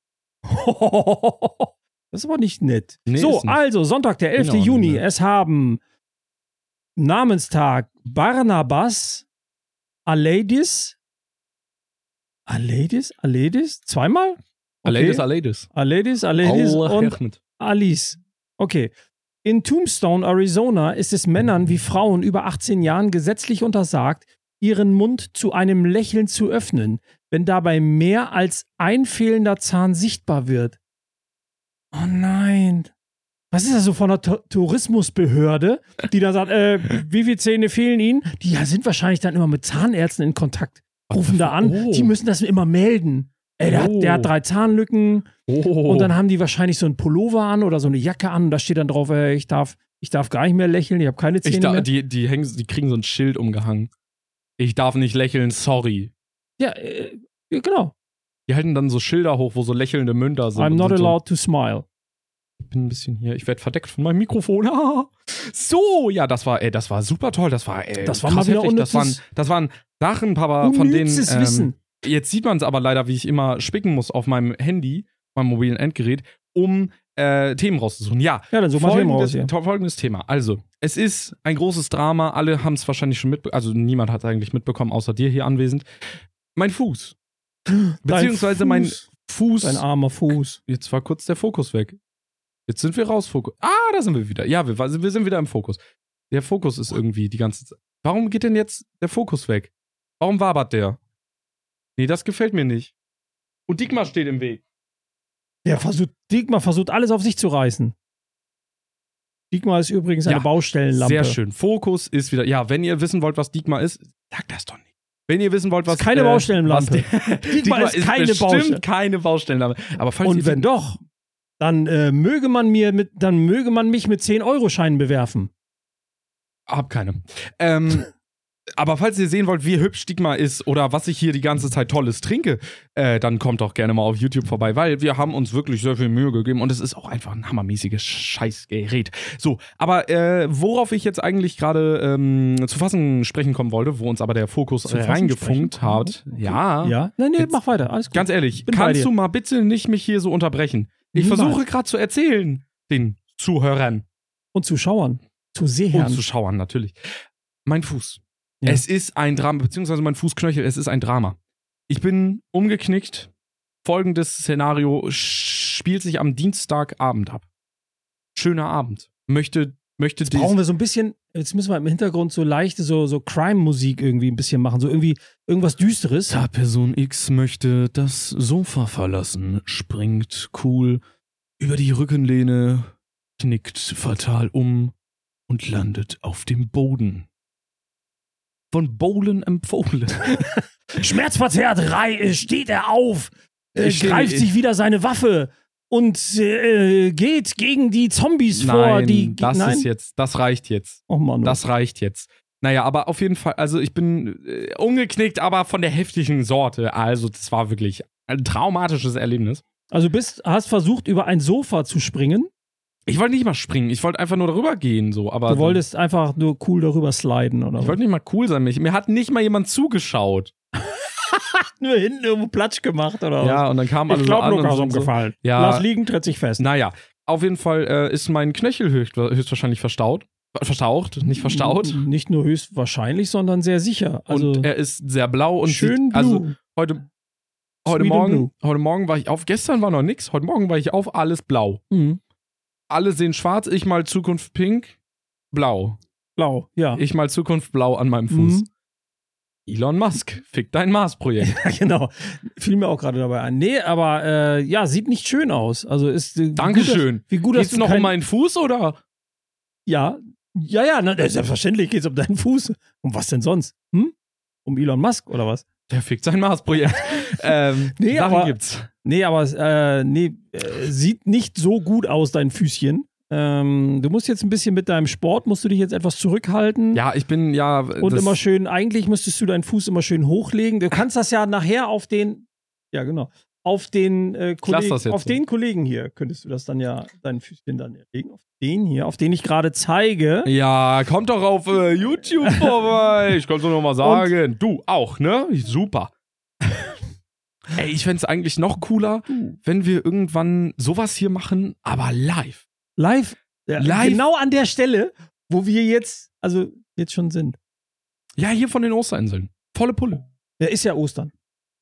Das ist aber nicht nett. Nee, so, ist nicht. also Sonntag, der elfte Genau, Juni. nee. Es haben Namenstag Barnabas, Aleidis, Aleidis, Aleidis, zweimal? Okay. Aleidis, Aleidis. Aleidis, Aleidis Allah und Ahmed. Alice. Okay. In Tombstone, Arizona, ist es Männern wie Frauen über achtzehn Jahren gesetzlich untersagt, ihren Mund zu einem Lächeln zu öffnen, wenn dabei mehr als ein fehlender Zahn sichtbar wird. Oh nein. Was ist das so von der Tu- Tourismusbehörde, die da sagt, äh, wie viele Zähne fehlen Ihnen? Die sind wahrscheinlich dann immer mit Zahnärzten in Kontakt, rufen da an, Oh. die müssen das immer melden. Ey, der, Oh. hat, der hat drei Zahnlücken. Oh. Und dann haben die wahrscheinlich so einen Pullover an oder so eine Jacke an und da steht dann drauf, ey, ich darf, ich darf gar nicht mehr lächeln, ich habe keine Zähne ich da, mehr. die, die, hängen, die kriegen so ein Schild umgehangen. Ich darf nicht lächeln, sorry. Ja, äh, genau. Die halten dann so Schilder hoch, wo so lächelnde Münder sind. I'm und not sind so, allowed to smile. Ich bin ein bisschen hier, ich werde verdeckt von meinem Mikrofon. So, ja, das war, ey, das war super toll. Das war, ey, Das war krass mal wieder heftig. Das waren, unnützes- das waren Sachen, Papa, von denen. Unnützes Ähm, Wissen. Jetzt sieht man es aber leider, wie ich immer spicken muss auf meinem Handy, meinem mobilen Endgerät, um äh, Themen rauszusuchen. Ja, Ja, dann such mal Themen raus folgendes, hier. to- folgendes Thema. Also, es ist ein großes Drama. Alle haben es wahrscheinlich schon mitbekommen. Also, niemand hat es eigentlich mitbekommen, außer dir hier anwesend. Mein Fuß. Beziehungsweise Dein mein Fuß. Fuß. Dein armer Fuß. Jetzt war kurz der Fokus weg. Jetzt sind wir raus, Fokus. Ah, da sind wir wieder. Ja, wir, wir sind wieder im Fokus. Der Fokus ist irgendwie die ganze Zeit. Warum geht denn jetzt der Fokus weg? Warum wabert der? Nee, das gefällt mir nicht. Und Dietmar steht im Weg. Ja, versucht, Dietmar versucht alles auf sich zu reißen. Diekmar ist übrigens eine Ja, Baustellenlampe. Sehr schön. Fokus ist wieder. Ja, wenn ihr wissen wollt, was Diekmar ist, sagt das doch nicht. Wenn ihr wissen wollt, was. Ist keine äh, Baustellenlampe. Was, Diekmar ist keine bestimmt Baustelle- keine Baustellenlampe. Aber falls Und ihr wenn doch, dann äh, möge man mir mit, dann möge man mich mit zehn-Euro-Scheinen bewerfen. Hab keine. Ähm, aber falls ihr sehen wollt, wie hübsch Diekmar ist oder was ich hier die ganze Zeit Tolles trinke, äh, dann kommt doch gerne mal auf YouTube vorbei, weil wir haben uns wirklich sehr viel Mühe gegeben und es ist auch einfach ein hammermäßiges Scheißgerät. So, aber äh, worauf ich jetzt eigentlich gerade ähm, zu fassen sprechen kommen wollte, wo uns aber der Fokus Zu äh, fassen reingefunkt sprechen? hat. Okay. Ja. Ja? Nein, nee, Jetzt- mach weiter. Alles gut. Ganz ehrlich, Bin bei kannst dir. du mal bitte nicht mich hier so unterbrechen? Ich Niemals. versuche gerade zu erzählen, den Zuhörern Und Zuschauern. Zu Sehern. und Zuschauern natürlich. Mein Fuß. Ja. Es ist ein Drama, beziehungsweise mein Fußknöchel, es ist ein Drama. Ich bin umgeknickt. Folgendes Szenario spielt sich am Dienstagabend ab. Schöner Abend. Möchte, möchte Jetzt brauchen wir so ein bisschen, jetzt müssen wir im Hintergrund so leichte, so, so Crime-Musik irgendwie ein bisschen machen. So irgendwie irgendwas Düsteres. Da Person X möchte das Sofa verlassen, springt cool über die Rückenlehne, knickt fatal um und landet auf dem Boden. Von Bowlen empfohlen. Schmerzverzerrt rei- steht er auf, äh, Ich stehe- greift sich wieder seine Waffe und äh, geht gegen die Zombies vor. Nein, Die, das nein? ist jetzt, das reicht jetzt. Oh Mann. Das reicht jetzt. Naja, aber auf jeden Fall, also ich bin äh, umgeknickt, aber von der heftigen Sorte. Also das war wirklich ein traumatisches Erlebnis. Also du bist, hast versucht, über ein Sofa zu springen. Ich wollte nicht mal springen, ich wollte einfach nur darüber gehen, so. Aber Du wolltest einfach nur cool darüber sliden, oder ich was? wollte nicht mal cool sein. Mich, mir hat nicht mal jemand zugeschaut. Nur hinten irgendwo Platsch gemacht, oder Ja, und dann kam was? alle Ich so glaube, an Lukas und so. umgefallen. Ja. Lass liegen, tritt sich fest. Naja, auf jeden Fall äh, ist mein Knöchel höchst, höchstwahrscheinlich verstaut. Verstaucht, nicht verstaut. N- Nicht nur höchstwahrscheinlich, sondern sehr sicher. Also und er ist sehr blau und schön sieht, also blue. heute, heute Sweet and Morgen, blue. heute Morgen war ich auf, gestern war noch nix, heute Morgen war ich auf, alles blau. Mhm. Alle sehen schwarz, ich mal Zukunft pink, blau. Blau, ja. Ich mal Zukunft blau an meinem Fuß. Mhm. Elon Musk, fick dein Mars-Projekt. Ja, genau. Fiel mir auch gerade dabei ein. Nee, aber äh, ja, sieht nicht schön aus. Also ist. Äh, Dankeschön. Gut, dass, wie gut, Geht's dass du noch kein, um meinen Fuß oder? Ja, ja, ja, na, selbstverständlich geht's um deinen Fuß. Um was denn sonst? Hm? Um Elon Musk oder was? Der fickt sein Mars-Projekt. ähm, Nee, Sachen aber- gibt's. Nee, aber äh, nee, äh, sieht nicht so gut aus, dein Füßchen. Ähm, du musst jetzt ein bisschen mit deinem Sport, musst du dich jetzt etwas zurückhalten. Ja, ich bin ja. Und das, immer schön, eigentlich müsstest du deinen Fuß immer schön hochlegen. Du kannst das ja nachher auf den, ja genau, auf den äh, Kollegen, das jetzt auf so. den Kollegen hier könntest du das dann ja, dein Füßchen dann legen. Auf den hier, auf den ich gerade zeige. Ja, kommt doch auf äh, YouTube vorbei. Ich kann's nur noch mal sagen. Du auch, ne? Super. Ey, ich fänd's eigentlich noch cooler, wenn wir irgendwann sowas hier machen, aber live. Live, ja, Live? genau an der Stelle, wo wir jetzt, also jetzt schon sind. Ja, hier von den Osterinseln. Volle Pulle. Ja, ist ja Ostern.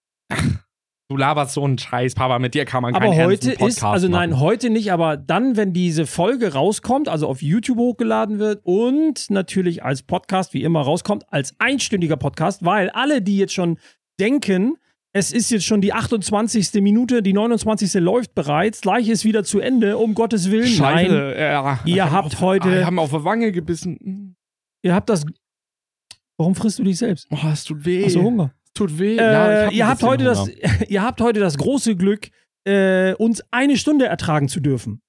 Du laberst so einen Scheiß, Papa, mit dir kann man Aber keinen heute ernsten Podcast ist, also nein, machen. heute nicht, aber dann, wenn diese Folge rauskommt, also auf YouTube hochgeladen wird und natürlich als Podcast, wie immer, rauskommt, als einstündiger Podcast, weil alle, die jetzt schon denken, es ist jetzt schon die achtundzwanzigste Minute, die neunundzwanzigste läuft bereits, gleich ist wieder zu Ende, um Gottes Willen. Nein, Scheiße, ja. ihr habt auf, heute- Ah, wir haben auf die Wange gebissen. ihr habt das. Warum frisst du dich selbst? Oh, es tut weh. Hast du Hunger? Es tut weh. Äh, ja, ich hab ein ihr, habt bisschen heute das, Hunger. ihr habt heute das große Glück, äh, uns eine Stunde ertragen zu dürfen.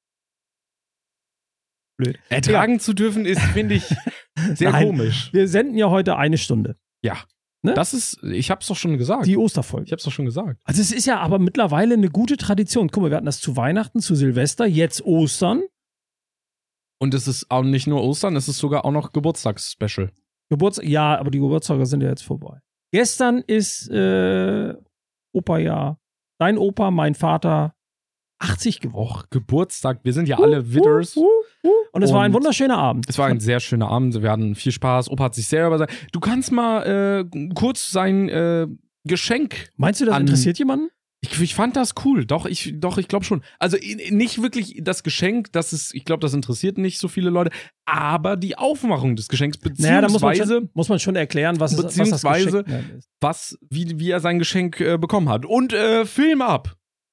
Blöd. Ertragen zu dürfen ist, finde ich, sehr Nein. komisch. Wir senden ja heute eine Stunde. Ja. Ne? Das ist, ich hab's doch schon gesagt. Die Osterfolge. ich hab's doch schon gesagt. Also es ist ja aber mittlerweile eine gute Tradition. Guck mal, wir hatten das zu Weihnachten, zu Silvester, jetzt Ostern. Und es ist auch nicht nur Ostern, es ist sogar auch noch Geburtstagsspecial. Geburts ja, aber die Geburtstage sind ja jetzt vorbei. Gestern ist äh, Opa ja, dein Opa, mein Vater, achtzig geworden. Och, Geburtstag, wir sind ja alle Widders. Uh, uh, uh. Und es war ein Und wunderschöner Abend. Es war ein sehr schöner Abend, wir hatten viel Spaß. Opa hat sich sehr über sein. Du kannst mal äh, kurz sein äh, Geschenk. Meinst du, das an- interessiert jemanden? Ich, ich fand das cool, doch, ich, doch, ich glaube schon. Also i- nicht wirklich das Geschenk, das ist, ich glaube, das interessiert nicht so viele Leute, aber die Aufmachung des Geschenks, Naja, da muss man, beziehungsweise schon, muss man schon erklären, was, es, was das beziehungsweise- Geschenk ist. was, wie, wie er sein Geschenk äh, bekommen hat. Und äh, Film ab.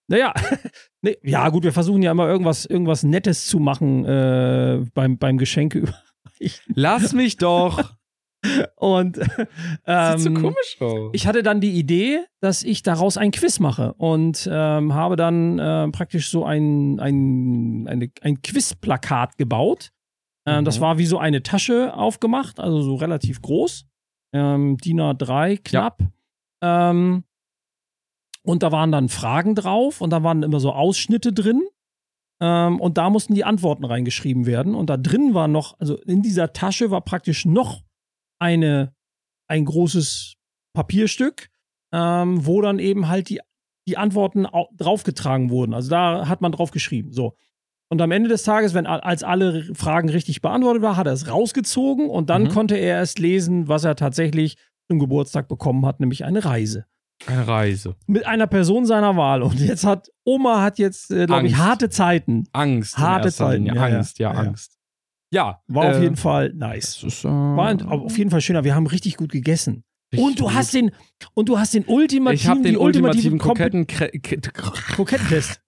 Naja, nee, ja gut, wir versuchen ja immer irgendwas, irgendwas Nettes zu machen äh, beim, beim Geschenke überreichen. Lass mich doch. Und ähm, Sieht so komisch aus. ich hatte dann die Idee, dass ich daraus ein Quiz mache und ähm, habe dann äh, praktisch so ein, ein, eine, ein Quizplakat gebaut. Ähm, Mhm. Das war wie so eine Tasche aufgemacht, also so relativ groß. Ähm, D I N A drei knapp. Ähm, und da waren dann Fragen drauf und da waren immer so Ausschnitte drin. Ähm, und da mussten die Antworten reingeschrieben werden. Und da drin war noch, also in dieser Tasche war praktisch noch eine, ein großes Papierstück, ähm, wo dann eben halt die, die Antworten au- draufgetragen wurden. Also da hat man drauf geschrieben. So. Und am Ende des Tages, wenn a- als alle Fragen richtig beantwortet waren, hat er es rausgezogen und dann Mhm. konnte er erst lesen, was er tatsächlich zum Geburtstag bekommen hat, nämlich eine Reise. Eine Reise. Mit einer Person seiner Wahl. Und jetzt hat, Oma hat jetzt, äh, glaube ich, Angst. harte Zeiten. Angst. in Harte erster Zeiten, Linie. ja, ja. Angst, ja, Ja, ja. Angst. Ja. War auf äh, jeden Fall nice. Das ist, äh, War ein- auf jeden Fall schöner. Wir haben richtig gut gegessen. richtig Und du gut. hast den, und du hast den ultimativen, Ich habe den die ultimativen ultimative Kroketten... Kre- K- Krokettentest.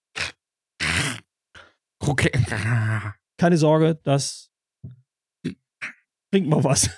Kroketten... Keine Sorge, das bringt mal was.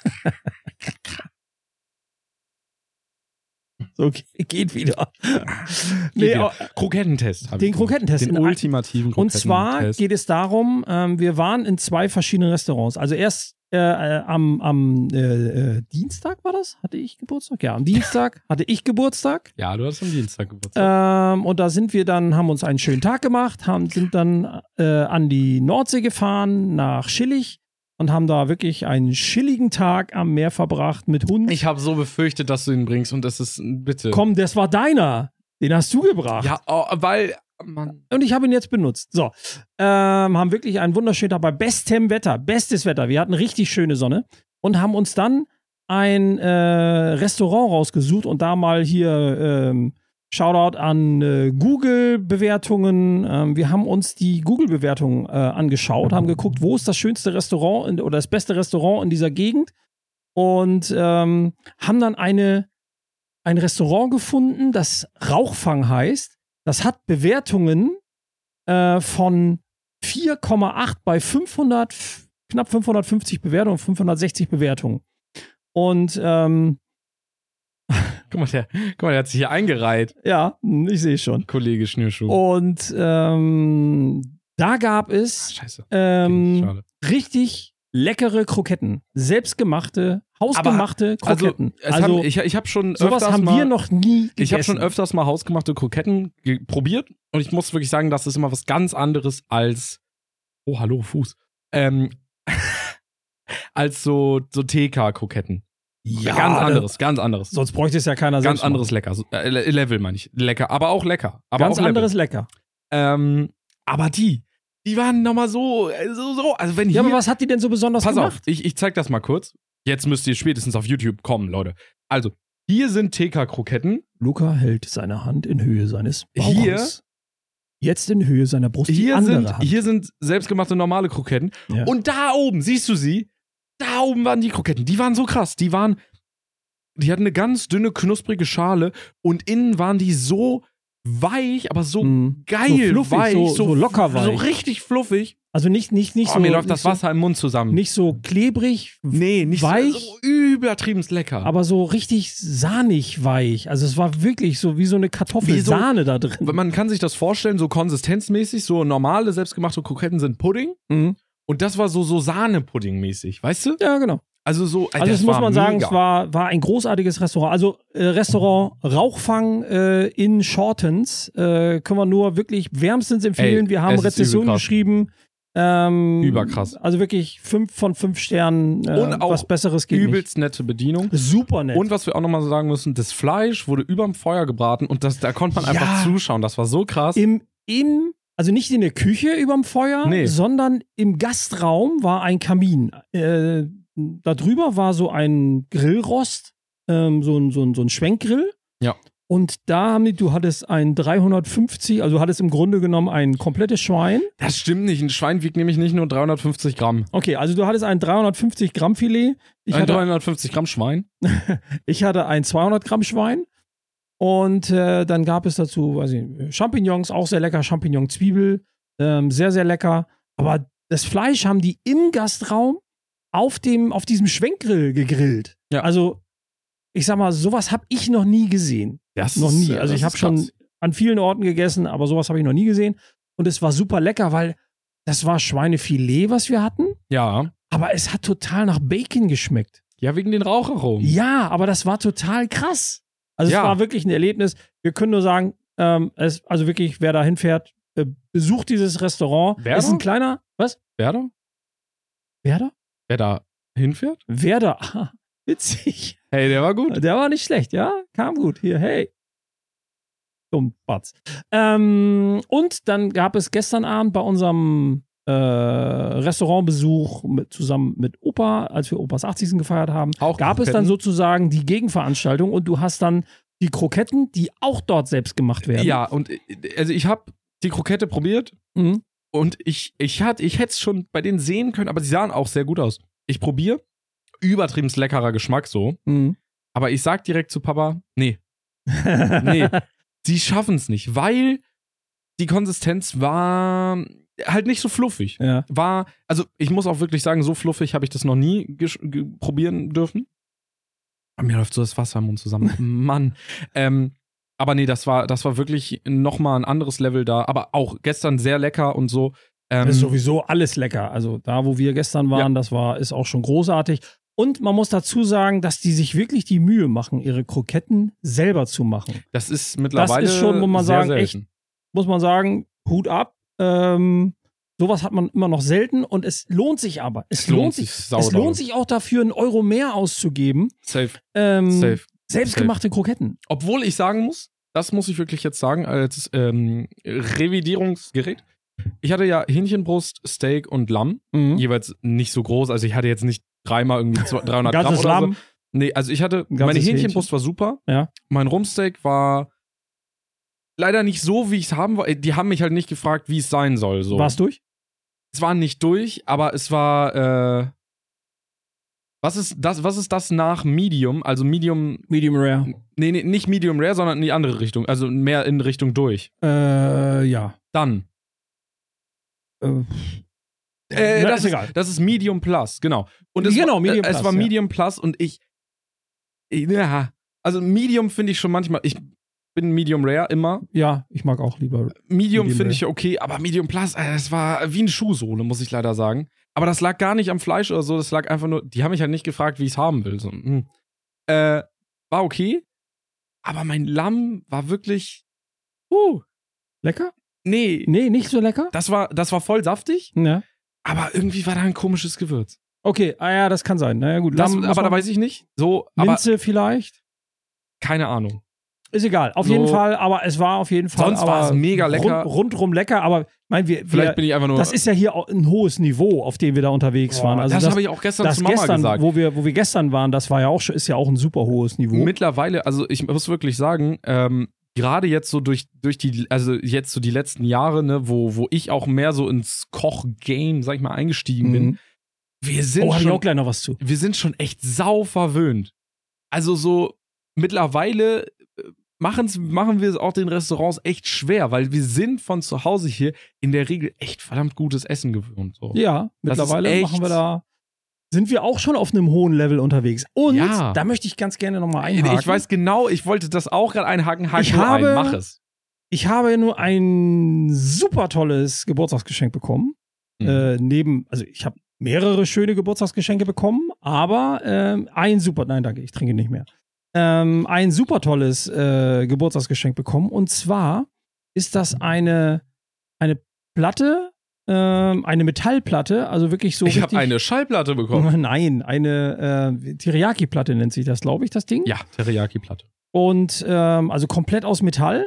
So, ge- geht wieder. Nee, wieder. aber Krokettentest. hab den ich Krokettentest. Den in- ultimativen Und zwar Krokettentest. geht es darum, ähm, wir waren in zwei verschiedenen Restaurants. Also erst äh, äh, am, am äh, äh, Dienstag war das? Hatte ich Geburtstag? Ja, am Dienstag hatte ich Geburtstag. Ja, du hast am Dienstag Geburtstag. Ähm, und da sind wir dann, haben uns einen schönen Tag gemacht, haben, sind dann äh, an die Nordsee gefahren, nach Schillig und haben da wirklich einen chilligen Tag am Meer verbracht mit Hund. Ich habe so befürchtet, dass du ihn bringst und das ist, bitte. Komm, das war deiner. Den hast du gebracht. Ja, oh, weil, Mann. Und ich habe ihn jetzt benutzt. So, ähm, haben wirklich einen wunderschönen Tag bei bestem Wetter, bestes Wetter. Wir hatten richtig schöne Sonne und haben uns dann ein äh, Restaurant rausgesucht und da mal hier ähm, Shoutout an äh, Google-Bewertungen. Ähm, wir haben uns die Google-Bewertungen äh, angeschaut, haben geguckt, wo ist das schönste Restaurant in, oder das beste Restaurant in dieser Gegend und ähm, haben dann eine, ein Restaurant gefunden, das Rauchfang heißt. Das hat Bewertungen äh, von vier Komma acht bei fünfhundert, knapp fünfhundertfünfzig Bewertungen, fünfhundertsechzig Bewertungen. Und ähm, Guck mal, der, guck mal, der hat sich hier eingereiht, ja, ich sehe schon. Kollege Schnürschuh. Und ähm, da gab es Scheiße. ähm, Schade. richtig leckere Kroketten. Selbstgemachte, hausgemachte Also, Kroketten. es Also, haben, ich, ich habe schon sowas öfters haben mal, wir noch nie gegessen. Ich habe schon öfters mal hausgemachte Kroketten ge- probiert und ich muss wirklich sagen, das ist immer was ganz anderes als, oh, hallo, Fuß, ähm, als so, so T K-Kroketten. ja, ganz anderes, ganz anderes. Sonst bräuchte es ja keiner Ganz selbst anderes lecker. So, äh, Le- Level meine ich. Lecker, aber auch lecker. Aber Ganz auch Level. anderes lecker. Ähm, aber die, die waren nochmal so, äh, so, so, also wenn Ja, hier, aber was hat die denn so besonders pass gemacht? auf, ich, ich zeig das mal kurz. Jetzt müsst ihr spätestens auf YouTube kommen, Leute. Also, hier sind T K-Kroketten. Luca hält seine Hand in Höhe seines Bauches. Hier- Jetzt in Höhe seiner Brust die Hier andere sind, Hand. hier sind selbstgemachte normale Kroketten. Ja. Und da oben, siehst du sie? Da oben waren die Kroketten. Die waren so krass. Die waren, die hatten eine ganz dünne, knusprige Schale und innen waren die so weich, aber so Mhm. geil So fluffig, weich. so- so locker weich. So richtig fluffig. Also nicht, nicht, nicht Oh, so. mir läuft nicht das so, Wasser im Mund zusammen. Nicht so klebrig, nee, nicht weich, so, so übertrieben lecker. aber so richtig sahnig weich. Also es war wirklich so wie so eine Kartoffel Wie so- Sahne da drin. man kann sich das vorstellen, so konsistenzmäßig, so normale selbstgemachte Kroketten sind Pudding Mhm. und das war so, so Sahne-Pudding-mäßig, weißt du? Ja, genau. Also so, ey, Also das das muss war man sagen, mega. es war, war ein großartiges Restaurant. Also äh, Restaurant Rauchfang äh, in Shortens äh, können wir nur wirklich wärmstens empfehlen. Ey, wir haben es ist Rezession übel krass. geschrieben. Ähm, Überkrass. Also wirklich fünf von fünf Sternen. Äh, Und auch was Besseres geht Übelst nette Bedienung. nicht. Super nett. Und was wir auch nochmal sagen müssen, das Fleisch wurde überm Feuer gebraten und das, da konnte man Ja. einfach zuschauen. Das war so krass. Im, im, also nicht in der Küche überm Feuer, Nee. sondern im Gastraum war ein Kamin. Äh, da drüber war so ein Grillrost, ähm, so, ein, so, ein, so ein Schwenkgrill. Ja. Und da haben die, du hattest ein dreihundertfünfzig, also du hattest im Grunde genommen ein komplettes Schwein. Das stimmt nicht. Ein Schwein wiegt nämlich nicht nur dreihundertfünfzig Gramm. Okay, also du hattest ein dreihundertfünfzig Gramm Filet. Ich ein hatte, dreihundertfünfzig Gramm Schwein. ich hatte ein zweihundert Gramm Schwein. Und äh, dann gab es dazu, weiß ich, Champignons, auch sehr lecker, Champignon-Zwiebel, ähm, sehr, sehr lecker. Aber das Fleisch haben die im Gastraum auf, dem, auf diesem Schwenkgrill gegrillt. Ja. Also, ich sag mal, sowas habe ich noch nie gesehen. Das noch ist, nie. äh, Also, das ich habe ist schon krass. an vielen Orten gegessen, aber sowas habe ich noch nie gesehen. Und es war super lecker, weil das war Schweinefilet, was wir hatten. Ja. Aber es hat total nach Bacon geschmeckt. Ja, wegen den Raucharomen. Ja, aber das war total krass. Also Ja. es war wirklich ein Erlebnis. Wir können nur sagen, ähm, es, also wirklich, wer da hinfährt, äh, besucht dieses Restaurant. Werder? Es ist ein kleiner, was? Werder? Werder? Wer da hinfährt? Werder. Ah, witzig. Hey, der war gut. Der war nicht schlecht, ja? Kam gut. Hier, hey. Dumm Batz. Ähm, und dann gab es gestern Abend bei unserem äh, Restaurantbesuch mit, zusammen mit Opa, als wir Opas achtzigsten gefeiert haben, Auch gab es Kroketten? dann sozusagen die Gegenveranstaltung und du hast dann die Kroketten, die auch dort selbst gemacht werden. Ja, und äh, also ich habe die Krokette probiert Mhm. und ich, ich, hat- ich hätte es schon bei denen sehen können, aber sie sahen auch sehr gut aus. Ich probiere, übertrieben leckerer Geschmack so, Mhm. aber ich sag direkt zu Papa, nee, nee, sie schaffen es nicht, weil die Konsistenz war halt nicht so fluffig. Ja. War, also ich muss auch wirklich sagen, so fluffig habe ich das noch nie gesch- ge- probieren dürfen. Aber mir läuft so das Wasser im Mund zusammen. Mann. Ähm, aber nee, das war, das war wirklich nochmal ein anderes Level da. Aber auch gestern sehr lecker und so. Ähm, Das ist sowieso alles lecker. Also da, wo wir gestern waren, das war, ist auch schon großartig. Und man muss dazu sagen, dass die sich wirklich die Mühe machen, ihre Kroketten selber zu machen. das ist mittlerweile Das ist schon, muss man sehr sagen, echt, selten. muss man sagen, Hut ab. Ähm, sowas hat man immer noch selten und es lohnt sich aber. Es, Es lohnt, lohnt sich. sich Es saudoll. lohnt sich auch dafür, einen Euro mehr auszugeben. Safe, Ähm, safe. Selbstgemachte Kroketten. Obwohl ich sagen muss, das muss ich wirklich jetzt sagen, als ähm, Revidierungsgerät. Ich hatte ja Hähnchenbrust, Steak und Lamm. Mhm. Jeweils nicht so groß. Also ich hatte jetzt nicht dreimal irgendwie zwei- dreihundert Gramm Ganzes oder Lamm. so. Nee, also ich hatte, Ein ganzes meine Hähnchenbrust war super. Ja. Mein Rumpsteak war leider nicht so, wie ich es haben wollte. Die haben mich halt nicht gefragt, wie es sein soll. So. War's durch? Es war nicht durch, aber es war, äh, was ist das, was ist das nach Medium? Also Medium, Medium Rare. nee, nee, nicht Medium Rare, sondern in die andere Richtung. Also mehr in Richtung durch. Äh, ja. Dann. Äh, Äh, Na, das, ist ist, egal. das ist Medium Plus, genau. Und es Genau, war, Medium äh, es Plus, war ja. Medium Plus und ich, ja, also Medium finde ich schon manchmal, ich bin Medium Rare immer. ja, ich mag auch lieber. Medium Medium finde Rare. ich okay, aber Medium Plus, äh, es war wie eine Schuhsohle, muss ich leider sagen. Aber das lag gar nicht am Fleisch oder so, das lag einfach nur, die haben mich halt nicht gefragt, wie ich es haben will. So, hm. äh, war okay, aber mein Lamm war wirklich, uh, Lecker? nee, Nee, nicht so lecker? das war, das war voll saftig, Ja. aber irgendwie war da ein komisches Gewürz. Okay, ah ja, das kann sein. Naja, gut. Das, Lamm muss aber da man- weiß ich nicht. So, aber Minze vielleicht? keine Ahnung. Ist egal. Auf So- jeden Fall, aber es war auf jeden Fall. Sonst aber war es mega lecker. Rund, rundrum lecker, aber ich meine, wir, Vielleicht wir, bin ich einfach nur. das ist ja hier auch ein hohes Niveau, auf dem wir da unterwegs Boah, waren. Also das das, habe ich auch gestern das zu Mama gestern, gesagt. wo wir, wo wir gestern waren, das war ja auch schon, ist ja auch ein super hohes Niveau. Mittlerweile, also ich muss wirklich sagen, ähm, gerade jetzt so durch, durch die, also jetzt so die letzten Jahre, ne, wo, wo ich auch mehr so ins Koch-Game, sag ich mal, eingestiegen bin, Mhm. wir sind Oh, habe ich auch schon, gleich noch was zu. wir sind schon echt sau verwöhnt. Also so mittlerweile äh, machen's, machen wir es auch den Restaurants echt schwer, weil wir sind von zu Hause hier in der Regel echt verdammt gutes Essen gewöhnt. So. Ja, Das ist mittlerweile echt- machen wir da, sind wir auch schon auf einem hohen Level unterwegs. Und Ja. da möchte ich ganz gerne nochmal einhaken. Ich weiß genau, ich wollte das auch gerade einhaken. Haken Ich du habe- ein, mach es. Ich habe nur ein super tolles Geburtstagsgeschenk bekommen. Mhm. Äh, neben, also ich habe mehrere schöne Geburtstagsgeschenke bekommen, aber ähm, ein super, nein, danke, ich trinke nicht mehr. Ähm, ein super tolles äh, Geburtstagsgeschenk bekommen. Und zwar ist das eine, eine Platte, ähm, eine Metallplatte, also wirklich so ich habe richtig. eine Schallplatte bekommen. Nein, eine äh, Teriyaki-Platte nennt sich das, glaube ich, das Ding. Ja, Teriyaki-Platte. Und ähm, also komplett aus Metall.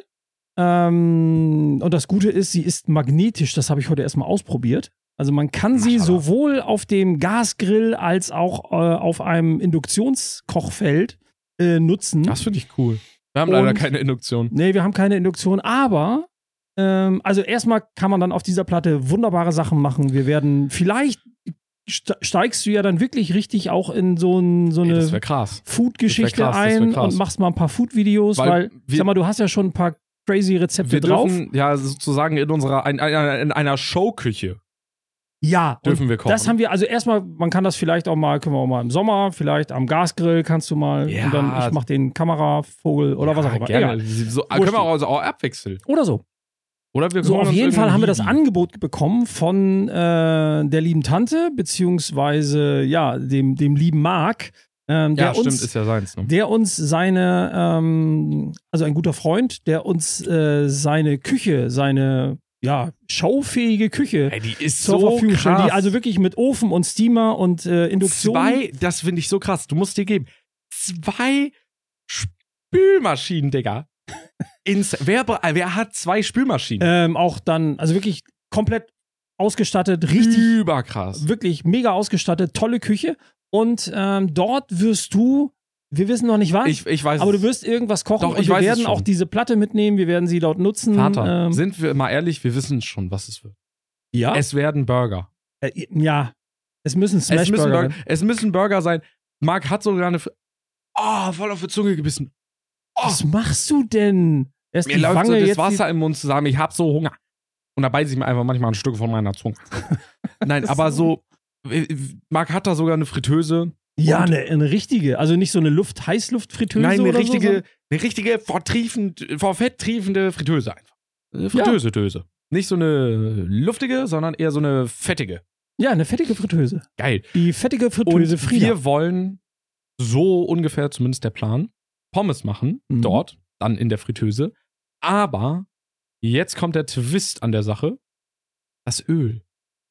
Ähm, und das Gute ist, sie ist magnetisch. Das habe ich heute erstmal ausprobiert. Also man kann sie Maschallah. sowohl auf dem Gasgrill als auch äh, auf einem Induktionskochfeld äh, nutzen. Das finde ich cool. Wir haben Und- leider keine Induktion. Nee, wir haben keine Induktion, aber ähm, also erstmal kann man dann auf dieser Platte wunderbare Sachen machen. Wir werden vielleicht st- steigst du ja dann wirklich richtig auch in so, ein, so Ey, eine das wäre krass. Food-Geschichte Das wär krass, das wär ein krass. und machst mal ein paar Food-Videos, weil, Weil wir- sag mal, du hast ja schon ein paar crazy Rezepte Wir drauf. dürfen ja sozusagen in unserer, in, einer- in einer Showküche Ja, dürfen und wir kochen. das haben wir, also erstmal, man kann das vielleicht auch mal, können wir auch mal im Sommer, vielleicht am Gasgrill kannst du mal, Ja. und dann, ich mach den Kameravogel oder was auch immer. Gerne. Egal. So, können wir auch, also auch abwechseln. Oder so. Oder wir So, holen auf uns jeden Fall irgendeinen haben wir das Hiwi. Angebot bekommen von äh, der lieben Tante, beziehungsweise, ja, dem, dem lieben Marc, ähm, der Ja, stimmt, uns ist ja seins. Ne? der uns seine, ähm, also ein guter Freund, der uns äh, seine Küche, seine, ja, schaufähige Küche Ey, die ist zur so Verfügung stellt, krass. die also wirklich mit Ofen und Steamer und äh, Induktion. Zwei, das finde ich so krass. Du musst dir geben. Zwei Spülmaschinen, Digga. Ins, wer, wer hat zwei Spülmaschinen? Ähm, auch dann, also wirklich komplett ausgestattet, richtig, Überkrass. wirklich mega ausgestattet, tolle Küche. Und ähm, dort wirst du, wir wissen noch nicht was, Ich, ich weiß aber es. du wirst irgendwas kochen Doch, und ich wir weiß es werden schon. auch diese Platte mitnehmen, wir werden sie dort nutzen. Vater, ähm, sind wir mal ehrlich, wir wissen schon, was es wird. ja, Es werden Burger. äh, ja, es müssen Es müssen Smashburger Burger, werden. es müssen Burger sein. Marc hat sogar eine. F- Oh, voll auf die Zunge gebissen. Oh, Was machst du denn? Erst mir die läuft Wange, so das jetzt Wasser im Mund zusammen. Ich hab so Hunger. Und da beiße ich mir einfach manchmal ein Stück von meiner Zunge. Nein, aber so. äh, Marc hat da sogar eine Fritteuse. die, ja, und- eine, eine richtige, also nicht so eine Luft Heißluftfritteuse Nein, eine oder richtige, so, eine richtige vor, triefend, vor Fett triefende Fritteuse einfach. Eine Fritteuse-Döse. Nicht so eine luftige, sondern eher so eine fettige. ja, eine fettige Fritteuse. Geil. Die fettige Fritteuse Und Frieda. wir wollen so ungefähr, zumindest der Plan, Pommes machen, Mhm. dort, dann in der Fritteuse. Aber jetzt kommt der Twist an der Sache. Das Öl.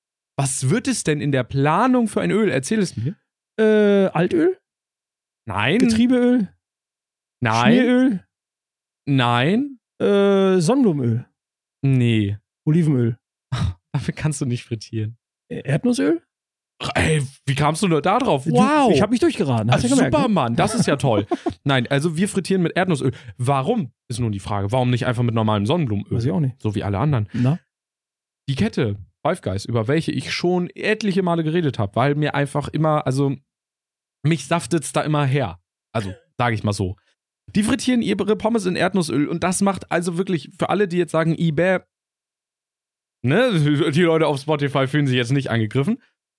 Was wird es denn in der Planung für ein Öl? Erzähl es mir. äh, Altöl, Nein. Getriebeöl, Nein. Schmieröl, Nein. äh, Sonnenblumenöl, Nee. Olivenöl, Dafür kannst du nicht frittieren. äh, Erdnussöl. Ey, wie kamst du nur da drauf? Du, Wow. ich habe mich durchgeraten. Hast Also du gemerkt, super, ne? Mann, das ist ja toll. Nein, also wir frittieren mit Erdnussöl. Warum, ist nun die Frage. Warum nicht einfach mit normalem Sonnenblumenöl? Weiß ich auch nicht. So wie alle anderen. Na? Die Kette Five Guys, über welche ich schon etliche Male geredet habe, weil mir einfach immer, also mich saftet's da immer her. Also, sage ich mal so. Die frittieren ihre Pommes in Erdnussöl und das macht also wirklich für alle, die jetzt sagen, eBay, ne, die Leute auf Spotify fühlen sich jetzt nicht angegriffen.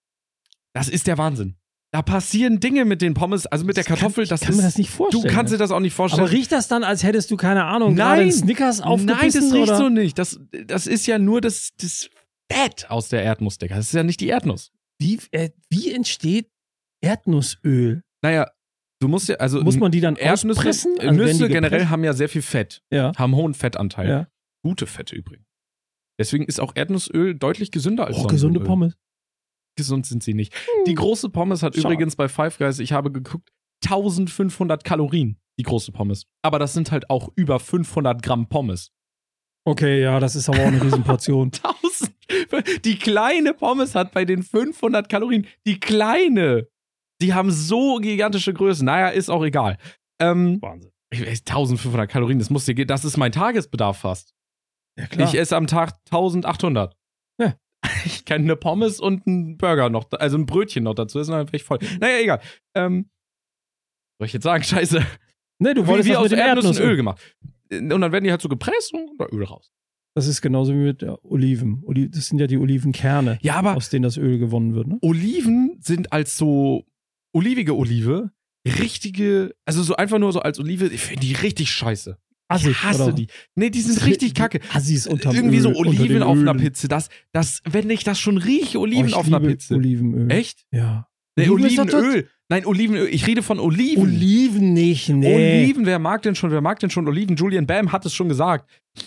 Das ist der Wahnsinn. Da passieren Dinge mit den Pommes, also mit der Kartoffel, ich das kann ist. mir das nicht vorstellen. Du kannst dir das auch nicht vorstellen. aber riecht das dann, als hättest du, keine Ahnung, gerade Nein. einen Snickers aufgebissen? Nein, das riecht oder? so nicht. Das, das ist ja nur das, das Fett aus der Erdnuss, Digga. Das ist ja nicht die Erdnuss. Wie, äh, wie entsteht Erdnussöl? Naja, du musst ja, also Muss man die dann Erdnüsse, auspressen? äh, Also werden Nüsse die generell gepresst? haben ja sehr viel Fett, Ja. haben hohen Fettanteil. Ja. Gute Fette übrigens. Deswegen ist auch Erdnussöl deutlich gesünder als Oh, gesunde Sonnenblumenöl. Pommes. Gesund sind sie nicht. Die große Pommes hat Schade. übrigens bei Five Guys, ich habe geguckt, eintausendfünfhundert Kalorien, die große Pommes. Aber das sind halt auch über fünfhundert Gramm Pommes. Okay, ja, das ist aber auch eine Riesenportion. tausend. Die kleine Pommes hat bei den fünfhundert Kalorien, die kleine, die haben so gigantische Größen. Naja, ist auch egal. Ähm, Wahnsinn. ich- eintausendfünfhundert Kalorien, das muss dir gehen. Das ist mein Tagesbedarf fast. Ja, klar. Ich esse am Tag eintausendachthundert. Ja. Ich kann eine Pommes und einen Burger noch, also ein Brötchen noch dazu essen, dann wäre ich voll. Naja, egal. Ähm, soll ich jetzt sagen, scheiße. nee, du Wie, wolltest wie das aus mit dem Erdnüssen Erdnussöl. Öl gemacht. Und dann werden die halt so gepresst und da Öl raus. Das ist genauso wie mit äh, Oliven. Oli das sind ja die Olivenkerne, Ja, aber aus denen das Öl gewonnen wird, ne? Oliven sind als so olivige Olive richtige, also so einfach nur so als Olive, ich finde die richtig scheiße. Assig, Ich hasse oder? die. Nee, die sind richtig kacke. Assis unterm Irgendwie Öl, so unter den Oliven auf einer Ölen. Pizza. Das, das, wenn ich das schon rieche, Oliven Oh, ich auf einer liebe Pizza. Olivenöl. Echt? Ja. Nee, Oliven ist doch Olivenöl. Nein, Olivenöl. Ich rede von Oliven. Oliven nicht, nee. Oliven, wer mag denn schon, wer mag denn schon Oliven? Julian Bam hat es schon gesagt.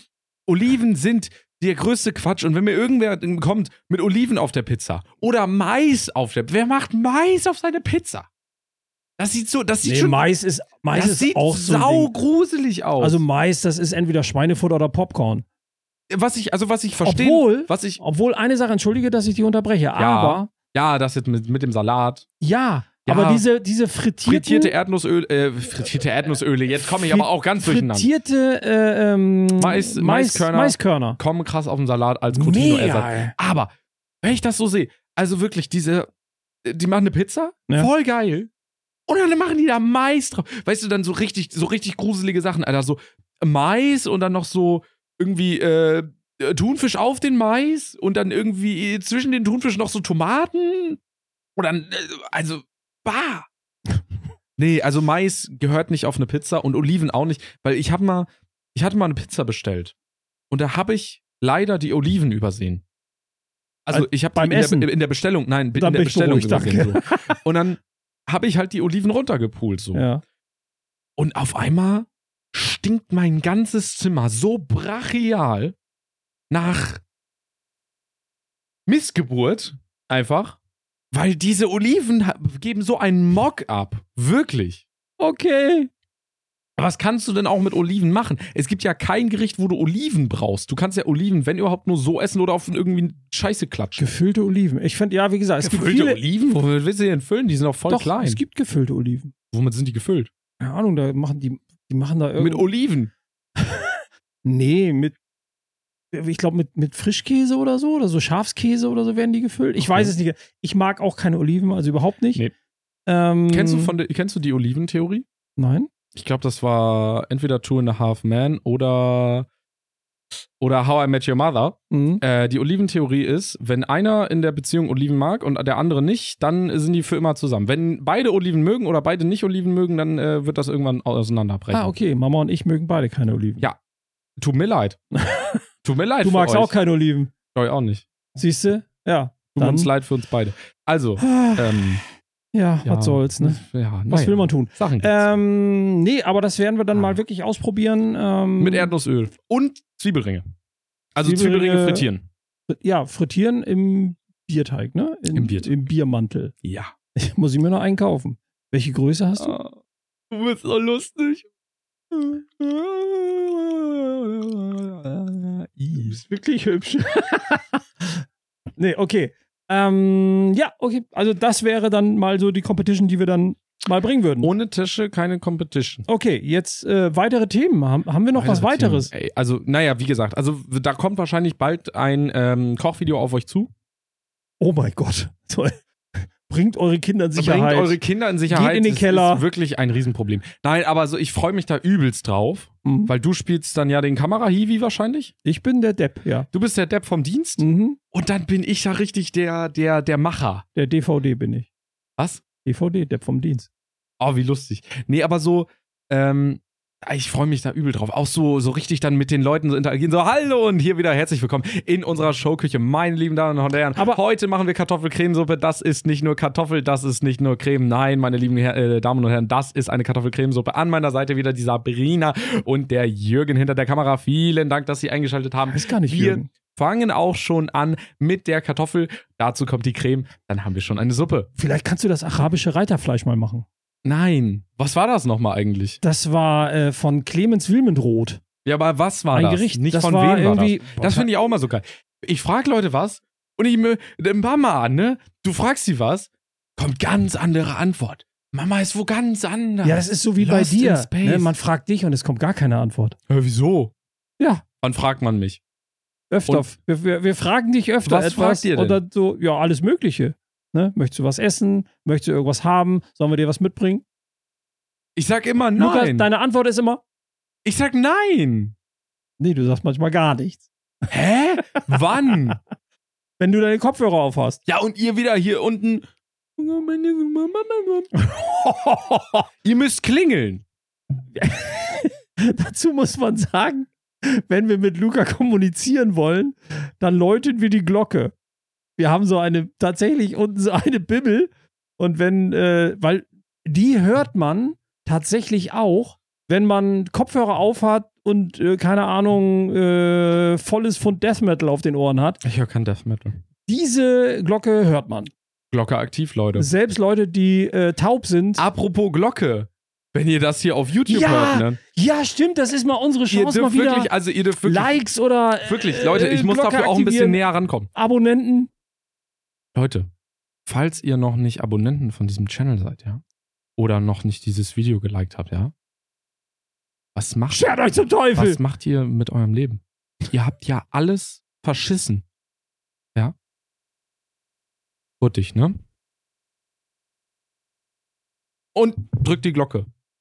Oliven sind der größte Quatsch. Und wenn mir irgendwer kommt mit Oliven auf der Pizza oder Mais auf der, wer macht Mais auf seine Pizza? Das sieht so, das sieht Nee, schon, Mais ist, Mais das ist sieht auch so ein sau Ding. gruselig aus. Also Mais, das ist entweder Schweinefutter oder Popcorn. was ich, also was ich verstehe, Obwohl, was ich, obwohl eine Sache, entschuldige, dass ich dich unterbreche, aber ja, das jetzt mit, mit dem Salat. ja, Ja. aber diese, diese frittierten, Frittierte Erdnussöl, äh, frittierte Erdnussöle, jetzt komme ich aber auch ganz durcheinander. frittierte äh, ähm, Mais- Mais, Maiskörner. Maiskörner. Kommen krass auf den Salat als Cotino-Ersatz. Mega, ey. Aber, wenn ich das so sehe, also wirklich diese, die machen eine Pizza, Ja. voll geil. Und dann machen die da Mais drauf. Weißt du, dann so richtig, so richtig gruselige Sachen, Alter. So Mais und dann noch so irgendwie äh, Thunfisch auf den Mais und dann irgendwie zwischen den Thunfisch noch so Tomaten. Und dann, äh, also, bah. Nee, also Mais gehört nicht auf eine Pizza und Oliven auch nicht, weil ich hab mal, ich hatte mal eine Pizza bestellt und da habe ich leider die Oliven übersehen. Also Also ich habe beim in, Essen? der- in der Bestellung, nein, Dann in der bin ich Bestellung beruhigt, übersehen. danke. So. Und dann habe ich halt die Oliven runtergepult so. Ja. Und auf einmal stinkt mein ganzes Zimmer so brachial nach Missgeburt einfach, weil diese Oliven ha- geben so einen Mock ab. Wirklich. Okay. Was kannst du denn auch mit Oliven machen? Es gibt ja kein Gericht, wo du Oliven brauchst. Du kannst ja Oliven, wenn überhaupt, nur so essen oder auf irgendwie Scheiße klatschen. Gefüllte Oliven. Ich finde, ja, wie gesagt, es Gefüllte gibt viele. Oliven? Womit willst du die denn füllen? Die sind doch voll Doch, klein. es gibt gefüllte Oliven. Womit sind die gefüllt? Keine Ahnung, da machen die, die machen da Mit irgendwie. Oliven. Nee, mit. Ich glaube, mit, mit Frischkäse oder so, oder so Schafskäse oder so werden die gefüllt. Ich Okay. weiß es nicht. Ich mag auch keine Oliven, also überhaupt nicht. Nee. Ähm, Kennst du von der, kennst du die Oliventheorie? Nein? Ich glaube, das war entweder Two and a Half Men oder, oder How I Met Your Mother. Mhm. Äh, die Oliventheorie ist, wenn einer in der Beziehung Oliven mag und der andere nicht, dann sind die für immer zusammen. Wenn beide Oliven mögen oder beide nicht Oliven mögen, dann äh, wird das irgendwann auseinanderbrechen. Ah, okay. Mama und ich mögen beide keine Oliven. Ja. Tut mir leid. Tut mir leid Du für magst euch. auch keine Oliven. Ich auch nicht. Siehst du? Ja. Tut Dann- uns leid für uns beide. Also, ähm, Ja, ja, was soll's, ne? Ja, Was naja. will man tun? Sachen gibt's. Ähm, nee, aber das werden wir dann Ah. mal wirklich ausprobieren. Ähm, Mit Erdnussöl. Und Zwiebelringe. Also Zwiebelringe- Zwiebelringe frittieren. Ja, frittieren im Bierteig, ne? In, Im Bierteig. Im Biermantel. Ja. Muss ich mir noch einen kaufen. Welche Größe hast du? Ah, Du bist so lustig. Du bist wirklich hübsch. Nee, okay. Ähm, ja, okay. Also das wäre dann mal so die Competition, die wir dann mal bringen würden. Ohne Tische keine Competition. Okay, jetzt äh, weitere Themen. Haben, haben wir noch was Weitere weiteres? Themen. Ey, also, naja, wie gesagt, also da kommt wahrscheinlich bald ein ähm, Kochvideo auf euch zu. Oh mein Gott. Toll. Bringt eure Kinder in Sicherheit. Bringt eure Kinder in Sicherheit. Geht in den Das Keller. ist wirklich ein Riesenproblem. Nein, aber so, ich freue mich da übelst drauf, Mhm. weil du spielst dann ja den Kamerahiwi wahrscheinlich. Ich bin der Depp, ja. Du bist der Depp vom Dienst. Mhm. Und dann bin ich ja richtig der, der, der Macher. Der D V D bin ich. Was? D V D, Depp vom Dienst. Oh, wie lustig. Nee, aber so, ähm, ich freue mich da übel drauf. Auch so, so richtig dann mit den Leuten so interagieren. So, hallo und hier wieder herzlich willkommen in unserer Showküche, meine lieben Damen und Herren. Aber- heute machen wir Kartoffelcremesuppe. Das ist nicht nur Kartoffel, das ist nicht nur Creme. Nein, meine lieben Her äh, Damen und Herren, das ist eine Kartoffelcremesuppe. An meiner Seite wieder die Sabrina und der Jürgen hinter der Kamera. Vielen Dank, dass Sie eingeschaltet haben. Ist gar nicht Wir Jürgen. fangen auch schon an mit der Kartoffel. Dazu kommt die Creme. Dann haben wir schon eine Suppe. Vielleicht kannst du das arabische Reiterfleisch mal machen. Nein. Was war das nochmal eigentlich? Das war äh, von Clemens Wilmenroth. Ja, aber was war Ein das? Gericht. Nicht das von war wem war irgendwie, das? Das finde ich auch mal so geil. Ich frage Leute was und ich mir, Mama an, ne? Du fragst sie was, kommt ganz andere Antwort. Mama ist wo ganz anders. Ja, das ist so wie bei Lost in dir. Space. Ne? Man fragt dich und es kommt gar keine Antwort. Hä, wieso? Ja. Wann fragt man mich? Öfter. Und- Wir, wir, wir fragen dich öfter Was etwas. fragt ihr denn? Oder so, ja, alles Mögliche. Ne? Möchtest du was essen? Möchtest du irgendwas haben? Sollen wir dir was mitbringen? Ich sag immer Lukas, nein. deine Antwort ist immer, Ich sag nein. nee, du sagst manchmal gar nichts. Hä? Wann? Wenn du deine Kopfhörer aufhast. Ja, und ihr wieder hier unten. Ihr müsst klingeln. Dazu muss man sagen, wenn wir mit Luca kommunizieren wollen, dann läuten wir die Glocke. Wir haben so eine, tatsächlich unten so eine Bimmel. Und wenn, äh, weil die hört man tatsächlich auch, wenn man Kopfhörer aufhat und, äh, keine Ahnung, äh, volles Pfund Death Metal auf den Ohren hat. Ich höre kein Death Metal. Diese Glocke hört man. Glocke aktiv, Leute. Selbst Leute, die äh, taub sind. Apropos Glocke. Wenn ihr das hier auf YouTube Ja, hört, ne? Ja, stimmt, das ist mal unsere Ihr Chance, mal dürft wieder wirklich, also ihr dürft wirklich, Likes oder äh, wirklich, Leute, ich muss Glocke dafür auch ein bisschen aktivieren. näher rankommen. Abonnenten. Leute, falls ihr noch nicht Abonnenten von diesem Channel seid, ja, oder noch nicht dieses Video geliked habt, ja, was macht, Schert euch zum Teufel! was macht ihr mit eurem Leben? Ihr habt ja alles verschissen. Ja? Hurtig, ne? Und drückt die Glocke.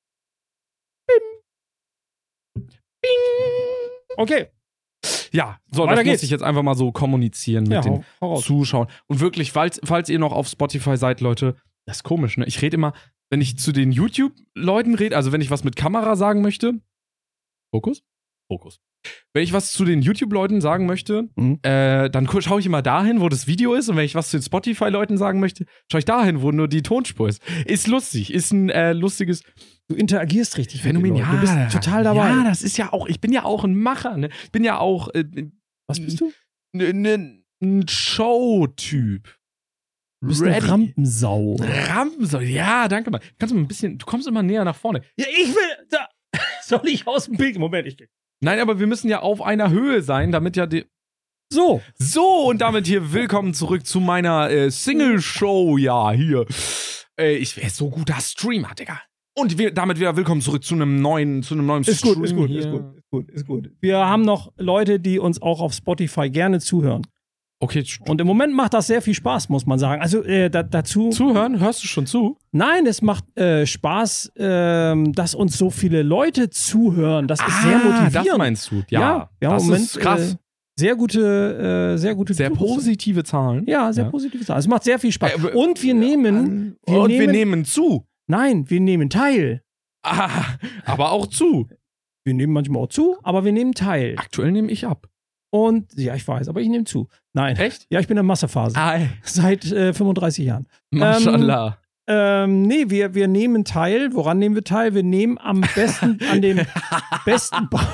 Bim. Bing. Okay. Ja, so, Weiter das geht's. muss ich jetzt einfach mal so kommunizieren mit Ja, den hau, hau raus. Zuschauern. Und wirklich, falls, falls ihr noch auf Spotify seid, Leute, das ist komisch, ne? Ich rede immer, wenn ich zu den YouTube-Leuten rede, also wenn ich was mit Kamera sagen möchte, Fokus? Fokus. Wenn ich was zu den YouTube-Leuten sagen möchte, Mhm. äh, dann gu- schaue ich immer dahin, wo das Video ist. Und wenn ich was zu den Spotify-Leuten sagen möchte, schaue ich dahin, wo nur die Tonspur ist. Ist lustig, ist ein äh, lustiges Du interagierst richtig mit den Phänomen. Leuten. Du bist total dabei. Ja, das ist ja auch, ich bin ja auch ein Macher, ne? Ich bin ja auch äh, Was bist du? n- n- ein Show-Typ. Du bist eine Ready. Rampensau. Rampensau, ja, danke mal. Kannst du mal ein bisschen, du kommst immer näher nach vorne. Ja, ich will. Da. Soll ich aus dem Bild? Moment, ich. Nein, aber wir müssen ja auf einer Höhe sein, damit ja die. So. So, und damit hier willkommen zurück zu meiner äh, Single-Show, ja, hier. Äh, ich wäre so guter Streamer, Digga. Und wir, damit wieder willkommen zurück zu einem neuen, zu einem neuen Ist Stream. gut, ist gut, hier. ist gut, ist gut, ist gut. Wir haben noch Leute, die uns auch auf Spotify gerne zuhören. Okay, st- Und im Moment macht das sehr viel Spaß, muss man sagen. Also äh, da, dazu. zuhören, hörst du schon zu? Nein, es macht äh, Spaß, ähm, dass uns so viele Leute zuhören. Das ist sehr motivierend. das meinst du. Ja, wir haben das im Moment ist krass. Äh, sehr gute, äh, sehr gute Sehr Zugriffe. positive Zahlen. Ja, sehr Ja. positive Sachen. Es macht sehr viel Spaß. Äh, Und wir nehmen, wir Und nehmen, wir nehmen zu. nein, wir nehmen teil. Ah, aber auch zu. Wir nehmen manchmal auch zu, aber wir nehmen teil. Aktuell nehme ich ab. Und ja, ich weiß, aber ich nehme zu. Nein. Echt? Ja, ich bin in der Massephase. Ah, Seit äh, fünfunddreißig Jahren. Mashallah. Ähm, nee, wir, wir nehmen teil. Woran nehmen wir teil? Wir nehmen am besten an dem besten. Ba-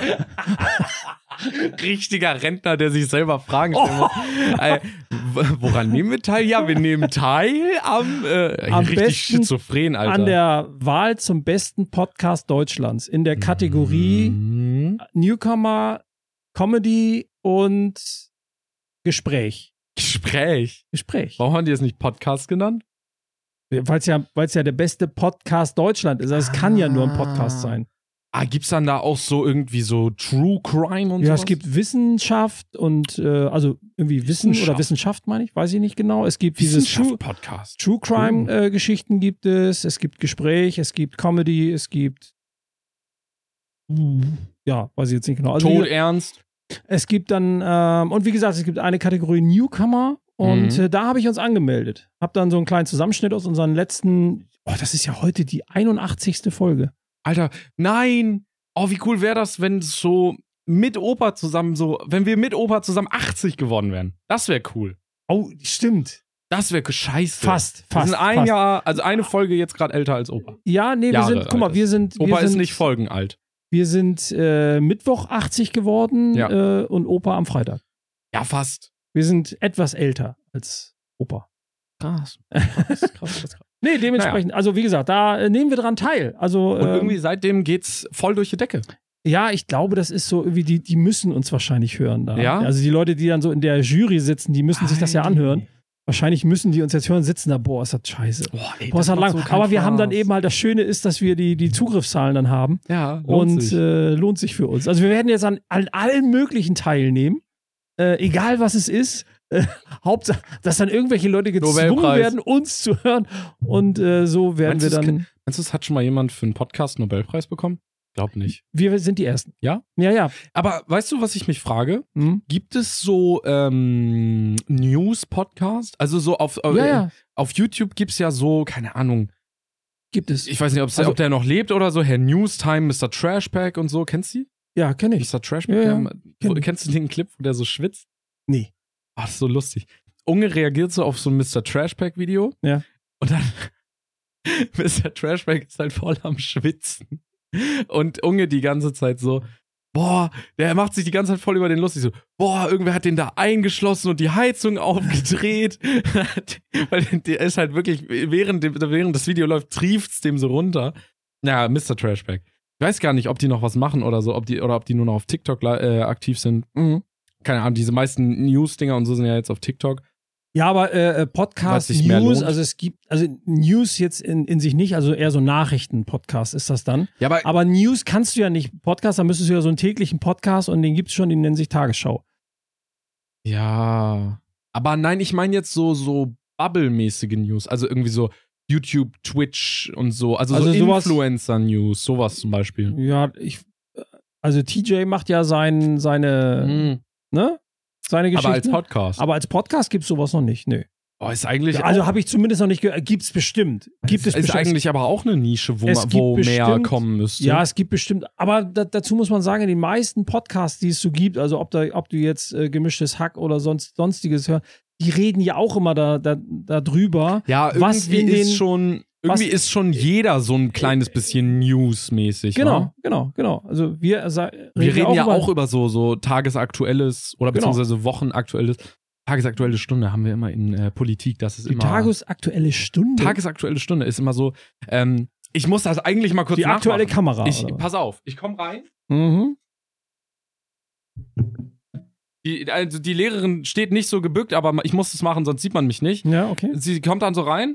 Richtiger Rentner, der sich selber Fragen stellen muss. Äh, w- woran nehmen wir teil? Ja, wir nehmen teil am, äh, Am richtig besten schizophren, Alter. an der Wahl zum besten Podcast Deutschlands in der Kategorie Mhm. Newcomer, Comedy und Gespräch. Gespräch. Gespräch. Warum haben die es nicht Podcast genannt? Weil es ja, weil's ja der beste Podcast Deutschland ist. Also es kann ja nur ein Podcast sein. Ah, gibt's dann da auch so irgendwie so True Crime und so? Ja, es gibt Wissenschaft und äh, also irgendwie Wissen Wissenschaft. oder Wissenschaft, meine ich, weiß ich nicht genau. Es gibt dieses True, Podcast. True Crime äh, Geschichten gibt es, es gibt Gespräch, es gibt Comedy, es gibt ja, weiß ich jetzt nicht genau. Also, Tod wie- ernst. es gibt dann ähm, und wie gesagt, es gibt eine Kategorie Newcomer und Mhm. äh, da habe ich uns angemeldet. Hab dann so einen kleinen Zusammenschnitt aus unseren letzten, oh, das ist ja heute die einundachtzigste Folge. Alter, nein. Oh, wie cool wäre das, wenn so mit Opa zusammen so, wenn wir mit Opa zusammen achtzig geworden wären. Das wäre cool. Oh, stimmt. Das wäre scheiße. Fast, Wir fast. sind ein fast. Jahr, also eine Folge jetzt gerade älter als Opa. Ja, nee, wir Jahre sind, guck mal, alt wir ist. sind, Opa wir sind, ist nicht folgenalt. wir sind äh, Mittwoch achtzig geworden Ja. äh, und Opa am Freitag. Ja, fast. Wir sind etwas älter als Opa. Krass. Krass, krass, krass, krass. Nee, dementsprechend, also wie gesagt, da äh, nehmen wir dran teil. Also, Und ähm, irgendwie seitdem geht's voll durch die Decke. ja, ich glaube, das ist so irgendwie, die, die müssen uns wahrscheinlich hören da. Ja? Also die Leute, die dann so in der Jury sitzen, die müssen sich das ja anhören. Wahrscheinlich müssen die uns jetzt hören, sitzen da, boah, ist das scheiße. Boah, ey, Boah, ist das macht lang. so keinen Aber wir haben dann Spaß. eben halt, das Schöne ist, dass wir die, die Zugriffszahlen dann haben. Ja, lohnt Und sich. äh, lohnt sich für uns. Also wir werden jetzt an, an allen möglichen teilnehmen. Äh, egal was es ist. Äh, Hauptsache, dass dann irgendwelche Leute gezwungen Nobelpreis. werden, uns zu hören. Und äh, so werden Meinst wir du, es dann. Meinst du, es hat schon mal jemand für einen Podcast einen Nobelpreis bekommen? Glaub nicht. Wir sind die Ersten. Ja? Ja, ja. Aber weißt du, was ich mich frage? Hm? Gibt es so ähm, News-Podcast? Also so auf, äh, Ja, ja. auf YouTube gibt's ja so, keine Ahnung, Gibt es. ich weiß nicht, ob's, Also- ob der noch lebt oder so, Herr Newstime, Mister Trashpack und so. Kennst du die? Ja, kenne ich. Mister Trashpack? Ja, ja, Der- wo, kenn ich. kennst du den Clip, wo der so schwitzt? Nee. Ach, das ist so lustig. Unge reagiert so auf so ein Mister Trashpack-Video. Ja. Und dann Mister Trashpack ist halt voll am Schwitzen. Und Unge die ganze Zeit so, boah, der macht sich die ganze Zeit voll über den lustig. So, boah, irgendwer hat den da eingeschlossen und die Heizung aufgedreht. Weil der ist halt wirklich, während, dem, während das Video läuft, trieft's dem so runter. Ja, Mister Trashpack. Ich weiß gar nicht, ob die noch was machen oder so, ob die, oder ob die nur noch auf TikTok äh, aktiv sind. Mhm. Keine Ahnung, diese meisten News-Dinger und so sind ja jetzt auf TikTok. Ja, aber äh, Podcast Was sich mehr News, lohnt. also es gibt, also News jetzt in, in sich nicht, also eher so Nachrichten-Podcast ist das dann. Ja, aber, Aber News kannst du ja nicht. Podcast, da müsstest du ja so einen täglichen Podcast und den gibt's schon, den nennt sich Tagesschau. ja. Aber nein, ich meine jetzt so, so Bubble-mäßige News. Also irgendwie so YouTube, Twitch und so. Also, Also so sowas- Influencer-News, sowas zum Beispiel. Ja, ich, also T J macht ja sein, seine, Mhm. ne? Seine Geschichten. Aber als Podcast. Aber als Podcast gibt's sowas noch nicht, nö. Oh, ist eigentlich Ja, also auch, habe ich zumindest noch nicht gehört. Gibt's bestimmt. Gibt es ist bestimmt. eigentlich aber auch eine Nische, wo, Es man, gibt wo mehr bestimmt- kommen müsste. Ja, es gibt bestimmt, aber da, dazu muss man sagen, in den meisten Podcasts, die es so gibt, also ob, da, ob du jetzt äh, gemischtes Hack oder sonst, sonstiges hörst, die reden ja auch immer da, da, da drüber. Ja, irgendwie was in ist den- schon irgendwie was- ist schon jeder so ein kleines bisschen News-mäßig. Genau, Ne? genau, genau. Also wir, sa- Wir reden ja über- auch über so, so tagesaktuelles oder Genau. beziehungsweise wochenaktuelles. Tagesaktuelle Stunde haben wir immer in äh, Politik. Das ist die immer. tagesaktuelle Stunde. Tagesaktuelle Stunde ist immer so. Ähm, ich muss das eigentlich mal kurz die aktuelle nachmachen. Kamera. Ich, oder was? pass auf, ich komme rein. Mhm. Die, also die Lehrerin steht nicht so gebückt, aber ich muss das machen, sonst sieht man mich nicht. Ja, okay. Sie kommt dann so rein.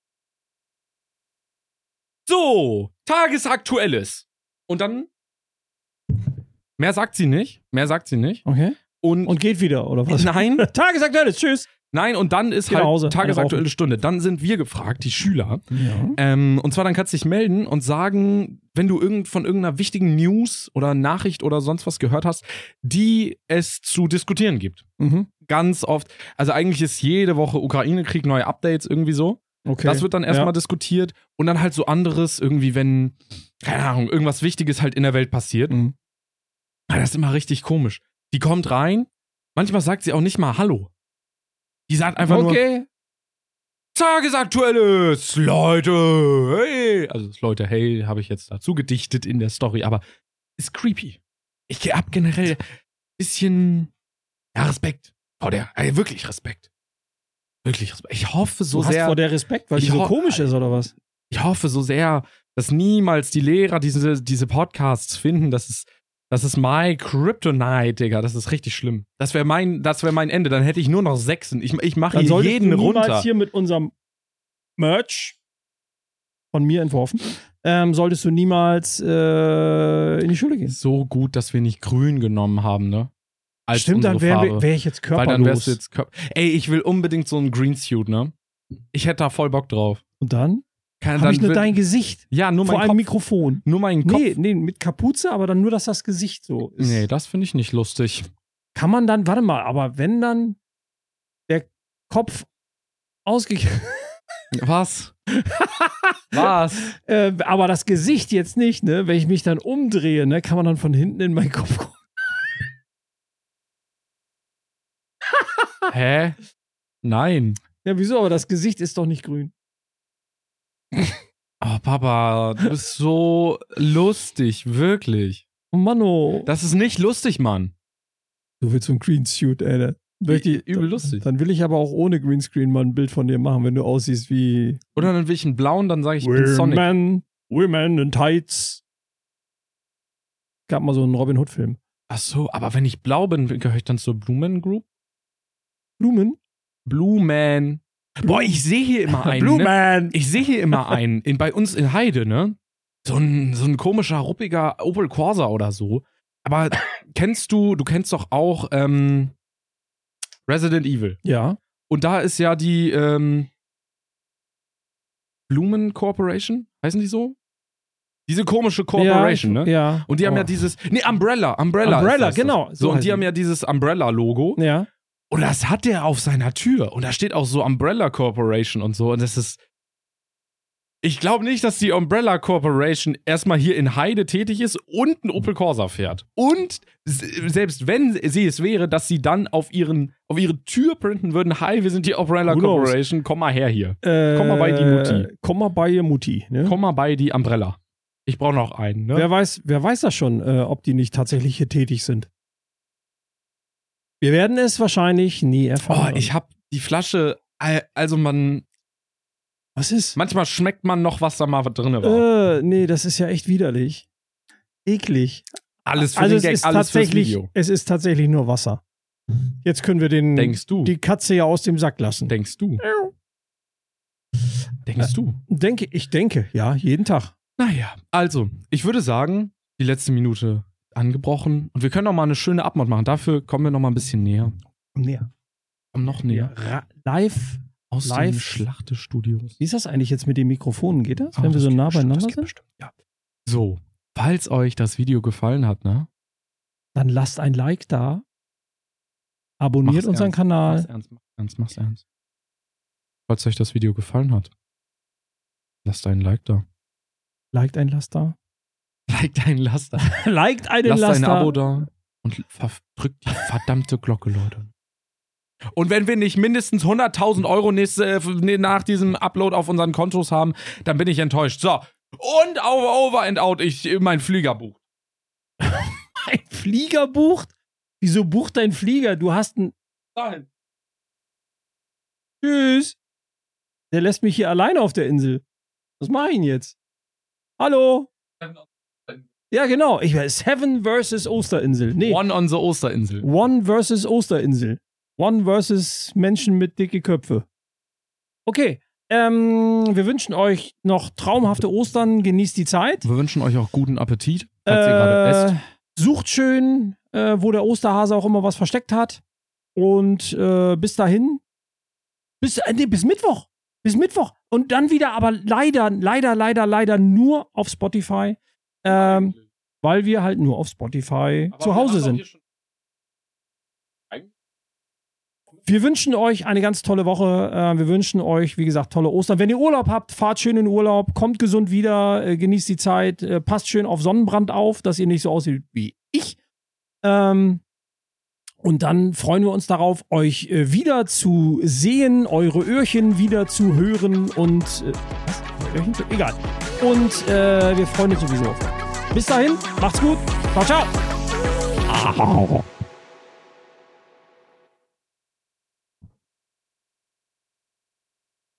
So, Tagesaktuelles. Und dann. Mehr sagt sie nicht. Mehr sagt sie nicht. Okay. Und, Und geht wieder, oder was? nein, Tagesaktuelles, tschüss. nein, und dann ist Geh nach halt Hause, Tagesaktuelle eine Stunde. Dann sind wir gefragt, die Schüler. Ja. Ähm, und zwar dann kannst du dich melden und sagen, wenn du irgend, von irgendeiner wichtigen News oder Nachricht oder sonst was gehört hast, die es zu diskutieren gibt. Mhm. Ganz oft. Also eigentlich ist jede Woche Ukraine-Krieg, neue Updates irgendwie so. Okay. Das wird dann erstmal Ja. diskutiert. Und dann halt so anderes, irgendwie, wenn, keine Ahnung, irgendwas Wichtiges halt in der Welt passiert. Mhm. Ah, das ist immer richtig komisch. Die kommt rein, manchmal sagt sie auch nicht mal Hallo. Die sagt einfach nur, Okay. Tagesaktuelles, Leute, hey. Also das Leute, hey, habe ich jetzt dazu gedichtet in der Story, aber ist creepy. Ich hab generell bisschen, ja, Respekt vor der, ey, wirklich Respekt. Wirklich Respekt. Ich hoffe so Du hast sehr, vor der Respekt, weil die Ich so ho- komisch ist, oder was? ich hoffe so sehr, dass niemals die Lehrer diese, diese Podcasts finden. Das ist, das ist my Kryptonite, Digga. Das ist richtig schlimm. Das wäre mein, das wäre mein Ende. Dann hätte ich nur noch Sechsen. Ich, ich mache Dann hier solltest jeden du niemals runter. hier mit unserem Merch von mir entworfen, ähm, solltest du niemals äh, in die Schule gehen. So gut, dass wir nicht grün genommen haben, ne? Als Stimmt, dann unsere wäre Farbe. wär ich jetzt Weil körperlos. dann wärst du jetzt Kör- Ey, ich will unbedingt so einen Greensuit, ne? Ich hätte da voll Bock drauf. Und dann Kann, habe dann ich nur will- dein Gesicht Ja, nur vor mein einem Kopf. Mikrofon. Nur mein Kopf. Nee, nee, mit Kapuze, aber dann nur, dass das Gesicht so ist. Nee, das finde ich nicht lustig. Kann man dann, warte mal, aber wenn dann der Kopf ausgegeben, Was? Was? äh, aber das Gesicht jetzt nicht, ne? Wenn ich mich dann umdrehe, ne, kann man dann von hinten in meinen Kopf gucken. Hä? Nein. Ja, wieso? Aber das Gesicht ist doch nicht grün. Oh, Papa, du bist so lustig, wirklich. Oh Mann, oh. Das ist nicht lustig, Mann. Du willst so ein Greensuit, ey. ne? Möchte ich- Übel lustig. Dann will ich aber auch ohne Greenscreen mal ein Bild von dir machen, wenn du aussiehst wie Oder dann will ich einen blauen, dann sage ich, ich bin Sonic. Women, Women in Tights. Gab mal so einen Robin Hood-Film. Ach so, aber wenn ich blau bin, gehöre ich dann zur Blumen Group? Blumen? Blumen. Boah, ich sehe hier immer einen. Ne? Blumen! Ich sehe hier immer einen. In, bei uns in Heide, ne? So ein, so ein komischer, ruppiger Opel Corsa oder so. Aber kennst du, du kennst doch auch ähm, Resident Evil. Ja. Und da ist ja die ähm, Blumen Corporation, heißen die so? Diese komische Corporation, ja, ne? Ja. Und die haben Oh. ja dieses, nee, Umbrella, Umbrella. Umbrella, ist das. genau, So, so und heißen die haben die. ja dieses Umbrella-Logo. Ja. Und das hat der auf seiner Tür. Und da steht auch so Umbrella Corporation und so. Und das ist. Ich glaube nicht, dass die Umbrella Corporation erstmal hier in Heide tätig ist und einen Opel Corsa fährt. Und s- selbst wenn sie es wäre, dass sie dann auf, ihren, auf ihre Tür printen würden: Hi, wir sind die Umbrella Who knows? Corporation, komm mal her hier. Äh, Komm mal bei die Mutti. Komm mal bei ihr Mutti. Ne? Komm mal bei die Umbrella. Ich brauche noch einen, ne? Wer weiß, wer weiß das schon, äh, ob die nicht tatsächlich hier tätig sind. Wir werden es wahrscheinlich nie Oh, erfahren. ich hab die Flasche. al- Also man. Was ist? Manchmal schmeckt man noch, was da mal drin war. Äh, nee, das ist ja echt widerlich. Eklig. Alles für Also den es Gag, ist alles fürs tatsächlich, Video. es ist tatsächlich nur Wasser. Jetzt können wir den, Denkst du? die Katze ja aus dem Sack lassen. Denkst du? Denkst du? Denke, ich denke, ja, jeden Tag. Naja, also, ich würde sagen, die letzte Minute angebrochen. Und wir können noch mal eine schöne Abmod machen. Dafür kommen wir noch mal ein bisschen näher. Näher. Komm noch näher. Ra- Live Aus Live. den Schlachtestudios. Wie ist das eigentlich jetzt mit den Mikrofonen? Geht das, Oh, wenn wir das so geht nah bestimmt, beieinander das geht sind? bestimmt, ja. So, falls euch das Video gefallen hat, ne? Dann lasst ein Like da. Abonniert Mach's unseren ernst, Kanal. Mach's ernst, mach's ernst, mach's ernst. Falls euch das Video gefallen hat, lasst einen Like da. Liked ein Laster. Liked einen Laster. Liked einen Lasst Laster. ein Abo da und drückt die verdammte Glocke, Leute. Und wenn wir nicht mindestens hunderttausend Euro nächste, äh, nach diesem Upload auf unseren Kontos haben, dann bin ich enttäuscht. So, und over, over and out, ich mein Flieger bucht. Ein Flieger bucht? Wieso bucht dein Flieger? Du hast einen... Nein. Tschüss. Der lässt mich hier alleine auf der Insel. Was mache ich denn jetzt? Hallo? Ja, genau. Ich weiß, Seven versus Osterinsel. Nee. One on the Osterinsel. One versus Osterinsel. One versus Menschen mit dicke Köpfe. Okay. Ähm, wir wünschen euch noch traumhafte Ostern. Genießt die Zeit. Wir wünschen euch auch guten Appetit, falls ihr gerade esst. Sucht schön, äh, wo der Osterhase auch immer was versteckt hat. Und äh, bis dahin. Bis, äh, nee, bis Mittwoch. Bis Mittwoch. Und dann wieder, aber leider, leider, leider, leider nur auf Spotify. Ähm, weil wir halt nur auf Spotify Aber zu Hause sind. Wir wünschen euch eine ganz tolle Woche. Äh, wir wünschen euch, wie gesagt, tolle Ostern. Wenn ihr Urlaub habt, fahrt schön in Urlaub, kommt gesund wieder, äh, genießt die Zeit, äh, passt schön auf Sonnenbrand auf, dass ihr nicht so aussieht wie ich. Ähm, und dann freuen wir uns darauf, euch äh, wieder zu sehen, eure Öhrchen wieder zu hören und äh, was? Öhrchen? Egal. Und äh, wir freuen uns sowieso auf euch. Bis dahin, macht's gut. Ciao, ciao.